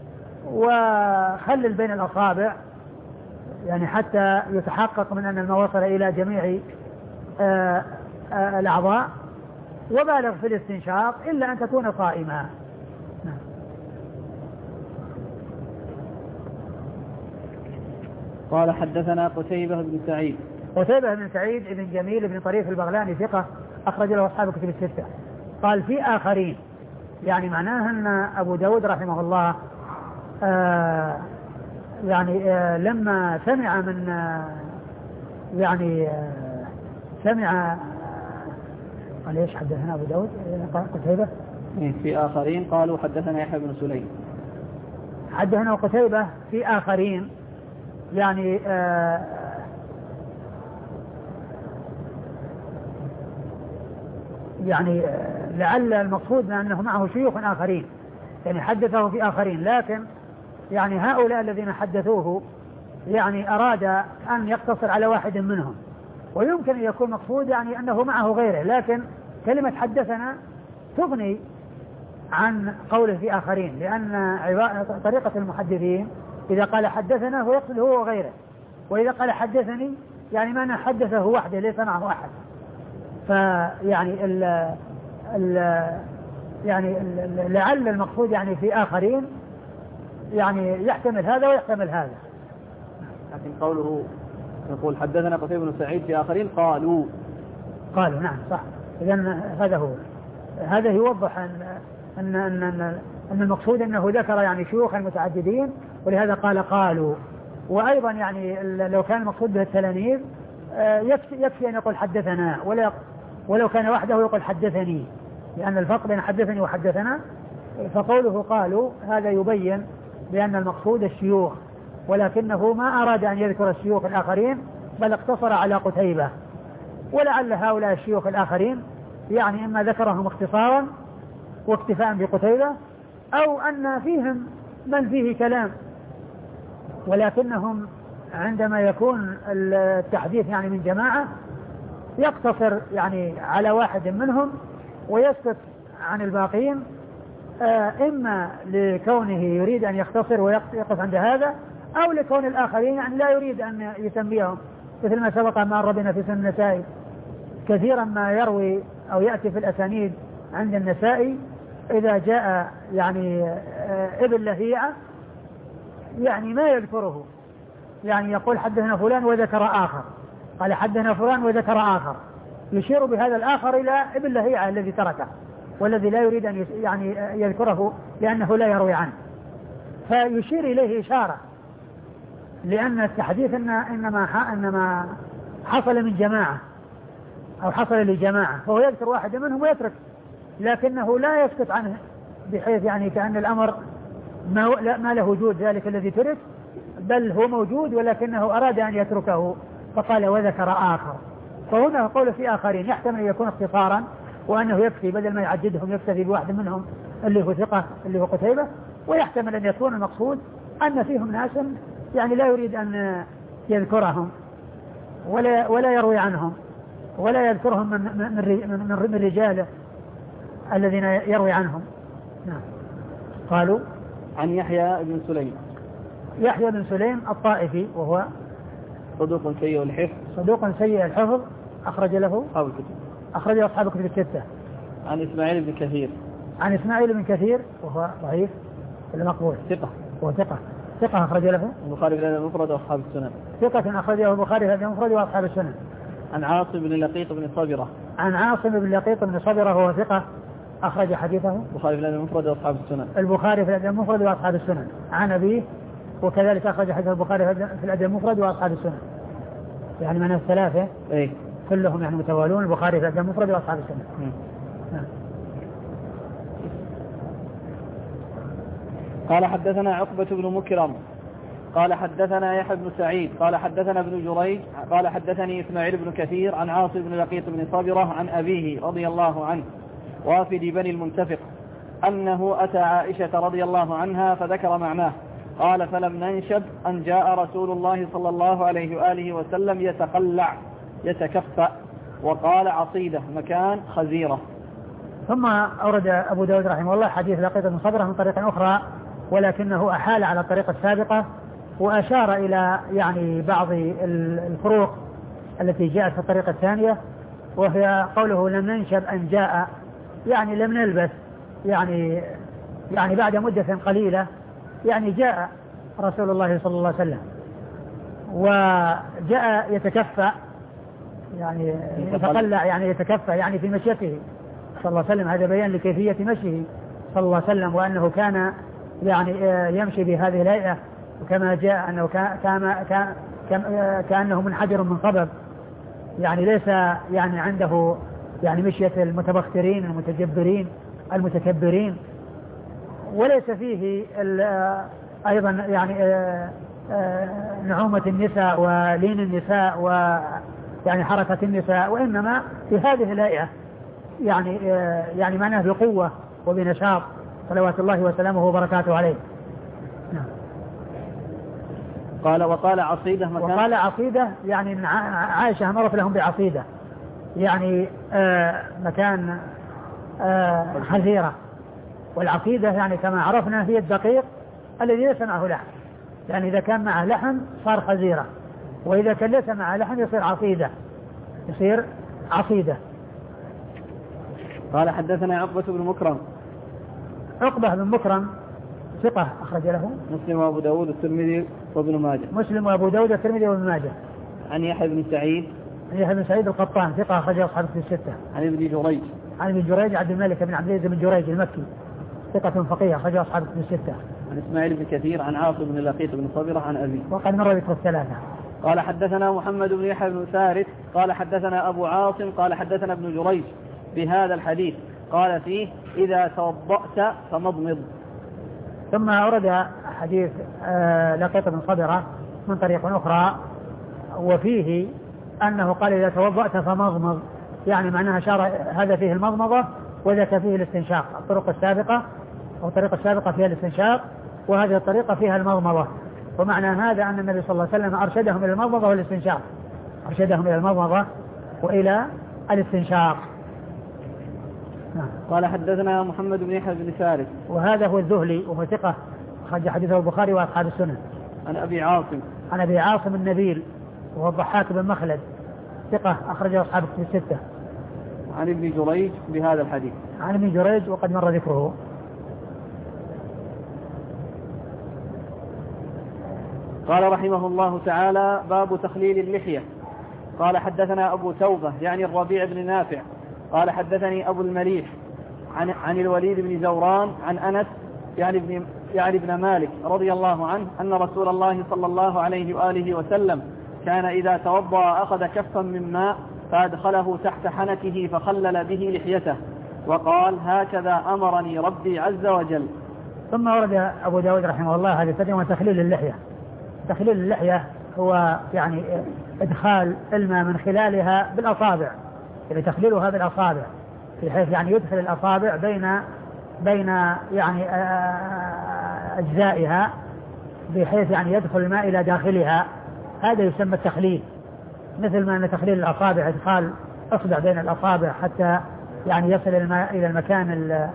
وخلل بين الأصابع يعني حتى يتحقق من أن الماء وصل إلى جميع الأعضاء وبالغ في الاستنشاق إلا أن تكون صائما. قال حدثنا قتيبة بن سعيد. قتيبة بن سعيد بن جميل بن طريف البغلاني ثقة أخرج له أصحاب الكتب الستة. قال في آخرين، يعني معناه أن أبو داود رحمه الله آه يعني آه لما سمع من آه يعني آه سمع قال ايش حدثنا أبو داود قتيبة في آخرين قالوا حدثنا يحيى بن سليم. حدثنا قتيبة في آخرين يعني آه يعني آه لعل المقصود من أنه معه شيوخ آخرين، يعني حدثه في آخرين، لكن يعني هؤلاء الذين حدثوه يعني أراد أن يقتصر على واحد منهم، ويمكن أن يكون مقصود يعني أنه معه غيره، لكن كلمة حدثنا تغني عن قوله في آخرين، لأن طريقة المحدثين إذا قال حدثنا هو يقصد هو وغيره، وإذا قال حدثني يعني معنى حدثه وحده ليس معه أحد. فيعني ال ال يعني ال لعل المقصود يعني في آخرين يعني يحتمل هذا ويحتمل هذا. لكن قوله يقول حدثنا قتيبة بن سعيد في آخرين قالوا قالوا نعم صح. إذن هذا هو، هذا يوضح أن أن أن أن, أن المقصود أنه ذكر يعني شيوخا متعددين، ولهذا قال قالوا. وأيضا يعني لو كان المقصود به التلاميذ يكفي, يكفي أن يقول حدثنا، ولا ولو كان وحده يقول حدثني، لأن الفرق بين حدثني وحدثنا. فقوله قالوا هذا يبين بأن المقصود الشيوخ، ولكنه ما أراد أن يذكر الشيوخ الآخرين بل اقتصر على قتيبة. ولعل هؤلاء الشيوخ الآخرين يعني إما ذكرهم اختصارا واكتفاء بقتيبة، أو أن فيهم من فيه كلام، ولكنهم عندما يكون التحديث يعني من جماعة يقتصر يعني على واحد منهم ويسكت عن الباقين، إما لكونه يريد أن يختصر ويقف عند هذا، أو لكون الآخرين يعني لا يريد أن يسميهم، مثل ما سبق مع ربنا في سنن النسائي كثيرا ما يروي أو يأتي في الأسانيد عند النسائي إذا جاء يعني ابن لهيعة يعني ما يذكره، يعني يقول حدثنا فلان وذكر آخر، قال حدثنا فلان وذكر آخر، يشير بهذا الآخر إلى ابن لهيعة الذي تركه والذي لا يريد أن يعني يذكره لأنه لا يروي عنه، فيشير إليه إشارة، لأن التحديث إنما إنما حصل من جماعة أو حصل لجماعة، فهو يذكر واحد منهم ويترك، لكنه لا يسكت عنه بحيث يعني كأن الأمر ما, ما له وجود ذلك الذي ترك، بل هو موجود ولكنه أراد أن يتركه فقال وذكر آخر. فهنا قول في آخرين يحتمل أن يكون اختصارا، وأنه يكفي بدل ما يعددهم يكتفي بواحد منهم اللي هو ثقة اللي هو قتيبة، ويحتمل أن يكون المقصود أن فيهم ناس يعني لا يريد أن يذكرهم ولا ولا يروي عنهم ولا يذكرهم من من من, من رجاله الذين يروي عنهم. نعم. قالوا عن يحيى بن سليم. يحيى بن سليم الطائفي وهو صدوق سيء الحفظ صدوق سيء الحفظ أخرج له أصحاب الكتب أخرج له أصحاب الكتب الستة. عن إسماعيل بن كثير. عن إسماعيل بن كثير وهو ضعيف المقبول. ثقة. هو ثقة ثقة أخرج له البخاري في الأدب المفرد وأصحاب السنن. ثقة أخرج له البخاري في الأدب المفرد وأصحاب السنن. عن عاصم بن لقيط بن صبرة. عن عاصم بن لقيط بن صبرة وهو ثقة أخرج حديثه البخاري في الأدب المفرد وأصحاب السنن. البخاري في الأدب المفرد وأصحاب السنن. عن أبيه وكذلك أخرج حديث البخاري في الأدب المفرد وأصحاب السنن، يعني من الثلاثة إيه؟ كلهم يعني متوالون، البخاري في الأدب المفرد وأصحاب السنن. نعم. قال حدثنا عقبة بن مكرم قال حدثنا يحيى بن سعيد قال حدثنا ابن جريج قال حدثني إسماعيل بن كثير عن عاصم بن لقيط بن صبرة عن أبيه رضي الله عنه وافد بني المنتفق أنه أتى عائشة رضي الله عنها فذكر معناه، قال فلم ننشب أن جاء رسول الله صلى الله عليه وآله وسلم يتقلع يتكفأ، وقال عصيدة مكان خزيرة. ثم أورد أبو داود رحمه الله حديث لقيط بن صبرة من طريق أخرى، ولكنه أحال على الطريقة السابقة وأشار إلى يعني بعض الفروق التي جاءت في الطريقة الثانية، وهي قوله لم ننشب أن جاء، يعني لم نلبث، يعني يعني بعد مدة قليلة يعني جاء رسول الله صلى الله عليه وسلم، وجاء يتكفى يعني يتقلع يعني يتكفى يعني في مشيته صلى الله عليه وسلم. هذا بيان لكيفية مشيه صلى الله عليه وسلم، وأنه كان يعني يمشي بهذه الهيئة، وكما جاء أنه كان كأنه منحدر من قبب، يعني ليس يعني عنده يعني مشية المتبخترين المتجبرين المتكبرين، وليس فيه أيضا يعني نعومة النساء ولين النساء ويعني حركة النساء، وإنما في هذه الهيئة يعني يعني معناه بقوة وبنشاط صلوات الله وسلامه وبركاته عليه. نعم. قال وقال عصيدة مكان وقال عصيدة يعني عائشة مرت لهم بعصيدة، يعني آه مكان آه حزيرة، والعصيدة يعني كما عرفنا هي الدقيق الذي ليس معه لحم، يعني إذا كان معه لحم صار خزيرة، وإذا كان ليس معه لحم يصير عصيدة يصير عصيدة. قال حدثنا عقبة بن مكرم. عقبة بن مكرم ثقة أخرج له مسلم وأبو داود والترمذي وابن ماجه. مسلم وأبو داود والترمذي وابن ماجه. عن يحيى بن سعيد. عن يحيى بن سعيد القطان ثقة أخرج أصحاب الستة. عن ابن جريج. عن ابن جريج عبد الملك بن عبد العزيز بن جريج المكي ثقة فقيه أخرج أصحاب الستة. عن إسماعيل بن كثير عن عاصم بن لقيط بن صبرة عن أبي. وقد مر ذكر الثلاثة. قال حدثنا محمد بن يحيى بن ثالث قال حدثنا أبو عاصم قال حدثنا ابن جريج بهذا الحديث قال فيه إذا توضأت فمضمض. ثم أورد حديث آه لقيط بن صبرة من طريق أخرى، وفيه أنه قال إذا توضأت فمضمض، يعني معناها شار هذا فيه المضمضة وذاك فيه الاستنشاق. الطرق السابقة أو الطريقة السابقة فيها الاستنشاق، وهذه الطريقة فيها المضمضة، ومعنى هذا أن النبي صلى الله عليه وسلم أرشدهم إلى المضمضة والاستنشاق، أرشدهم إلى المضمضة وإلى الاستنشاق. قال حدثنا محمد بن يحيى بن ثالث وهذا هو الذهلي وهو ثقة أخرج حديثه البخاري وأصحاب السنن. عن أبي عاصم. عن أبي عاصم النبيل وهو الضحاك بن مخلد ثقة أخرجه أصحاب الستة. عن ابن جريج بهذا الحديث. عن ابن جريج وقد مر ذكره. قال رحمه الله تعالى باب تخليل اللحية. قال حدثنا أبو توبة يعني الربيع بن نافع قال حدثني أبو المليح عن, عن الوليد بن زوران عن أنس يعني ابن, يعني ابن مالك رضي الله عنه أن رسول الله صلى الله عليه وآله وسلم كان إذا توضأ أخذ كفا من ماء فأدخله تحت حنكه فخلل به لحيته وقال هكذا أمرني ربي عز وجل. ثم ورد أبو داود رحمه الله هذه الترجمة تخليل اللحية. تخليل اللحية هو يعني إدخال الماء من خلالها بالأصابع، يعني تخليلها بالأصابع بحيث يعني يدخل الأصابع بين بين يعني أجزائها بحيث يعني يدخل الماء إلى داخلها، هذا يسمى التخليل. مثل ما أن تخليل الأصابع إدخال أصبع بين الأصابع حتى يعني يصل الماء إلى المكان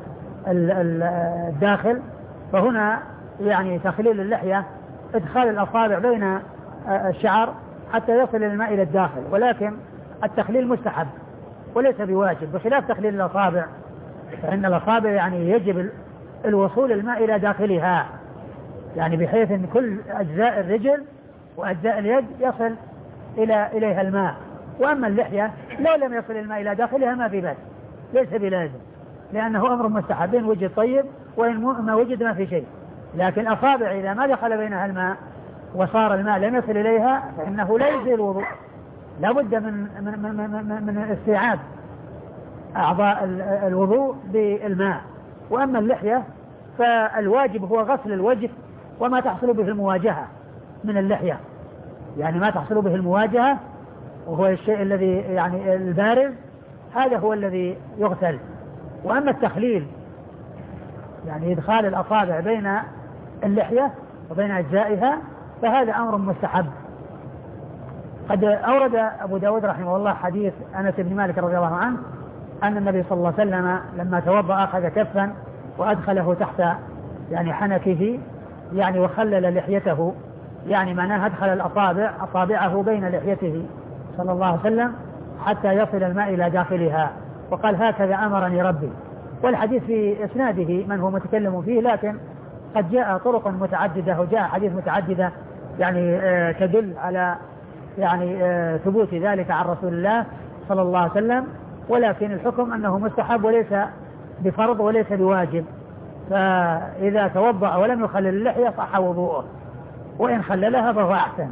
الداخل، فهنا يعني تخليل اللحية إدخال الأصابع بين الشعر حتى يصل الماء إلى الداخل، ولكن التخليل مستحب وليس بواجب، بخلاف تخليل الأصابع فإن الأصابع يعني يجب الوصول الماء إلى داخلها، يعني بحيث أن كل أجزاء الرجل وأجزاء اليد يصل إلى إليها الماء. وأما اللحية لو لم يصل الماء إلى داخلها ما في بأس، ليس بلازم، لأنه أمر مستحب إن وجد طيب وإن ما وجد ما في شيء. لكن الأصابع إذا ما دخل بينها الماء وصار الماء لم يصل إليها فإنه لا يجزي الوضوء، لا بد من من من من, من استيعاب أعضاء الوضوء بالماء. وأما اللحية فالواجب هو غسل الوجه وما تحصل به المواجهة من اللحية، يعني ما تحصل به المواجهة وهو الشيء الذي يعني البارز، هذا هو الذي يغسل. وأما التخليل يعني إدخال الأصابع بين اللحية وبين أجزائها فهذا أمر مستحب. قد أورد أبو داود رحمه الله حديث أنس بن مالك رضي الله عنه أن النبي صلى الله عليه وسلم لما توضأ أخذ كفا وأدخله تحت يعني حنكه يعني وخلل لحيته، يعني معناه أدخل الأصابع أصابعه بين لحيته صلى الله عليه وسلم حتى يصل الماء إلى داخلها، وقال هكذا أمرني ربي. والحديث في إسناده من هو متكلم فيه، لكن قد جاء طرق متعددة وجاء حديث متعددة يعني آه تدل على يعني آه ثبوت ذلك عن رسول الله صلى الله عليه وسلم، ولكن الحكم أنه مستحب وليس بفرض وليس بواجب. فإذا توضأ ولم يخلل اللحية صح وضوءه، وإن خللها فهو أحسن.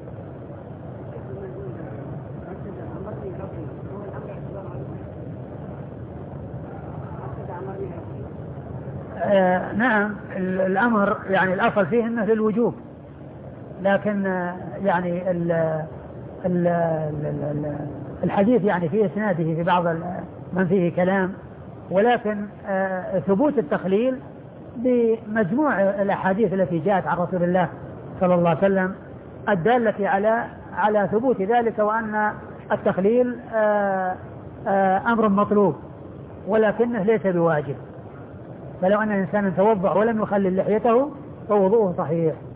آه نعم، الأمر يعني الأصل فيه أنه للوجوب، لكن آه يعني ال ال ال الحديث يعني في إسناده في بعض من فيه كلام، ولكن آه ثبوت التخليل بمجموع الأحاديث التي جاءت عن رسول الله صلى الله عليه وسلم الدالة على على ثبوت ذلك، وأن التخليل آه آه أمر مطلوب ولكنه ليس بواجب. فلو أن الإنسان توضأ ولم يخلل لحيته فوضوءه صحيح.